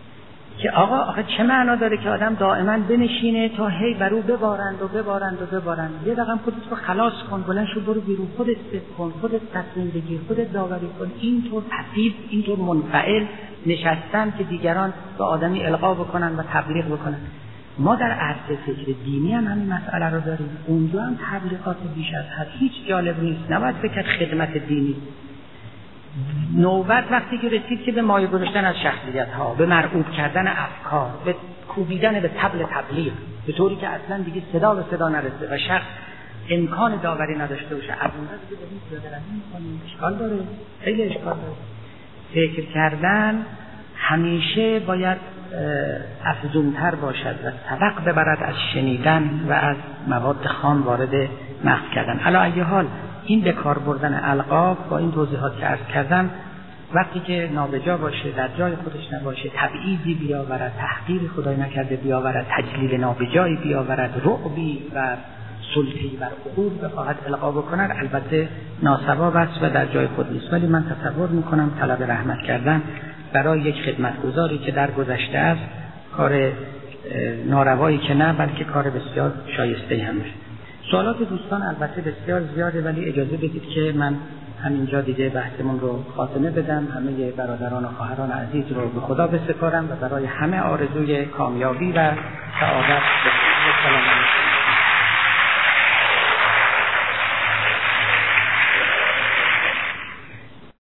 که آقا چه معنا داره که آدم دائما بنشینه تا هی برو ببارند. یه دقیقه خودت رو خلاص کن، بلند شو برو بیرون، خودت فکر کن، خودت تصمیم بگیر، خودت داوری کن. اینطور پسیو، اینطور منفعل نشستن که دیگران به آدمی القا بکنن و تبلیغ بکنن. ما در عرصه فکر دینی هم همین مسئله رو داریم. اونجا هم تبلیغات بیش از حد هیچ جالب نیست. نباید فکر خدمت دینی. نوبت وقتی که رسید که به مایه گذاشتن از شخصیت ها، به مرعوب کردن افکار، به کوبیدن به طبل تبلیغ، به طوری که اصلا دیگه صدا به صدا نرسه و شخص امکان داوری نداشته باشه، ابونا دیگه به این پیاده‌روی می‌کنیم. اشکال داره، خیلی اشکال داره. فکر کردن همیشه باید افزونتر باشد و سبق ببرد از شنیدن و از مواد خام وارد نقد کردن. علی ای حال این به کار بردن القاب با این توضیحات که عرض کردم وقتی که نابجا باشه، در جای خودش نباشه، تبعیضی بیاورد، تحقیر خدای نکرده بیاورد، تجلیل نابجایی بیاورد، رعبی و سلطه‌ای بر عقول بخواهد القا بکند، البته ناصواب است و در جای خود نیست. ولی من تصور میکنم طلب رحمت کردن برای یک خدمتگزاری که در گذشته است کار ناروایی که نه، بلکه کار بسیار شایسته هم است. سوالات دوستان البته بسیار زیاده، ولی اجازه بدید که من همینجا دیگه بحثمون رو خاتمه بدم. همه برادران و خواهران عزیز رو به خدا بسپارم و برای همه آرزوی کامیابی و سعادت.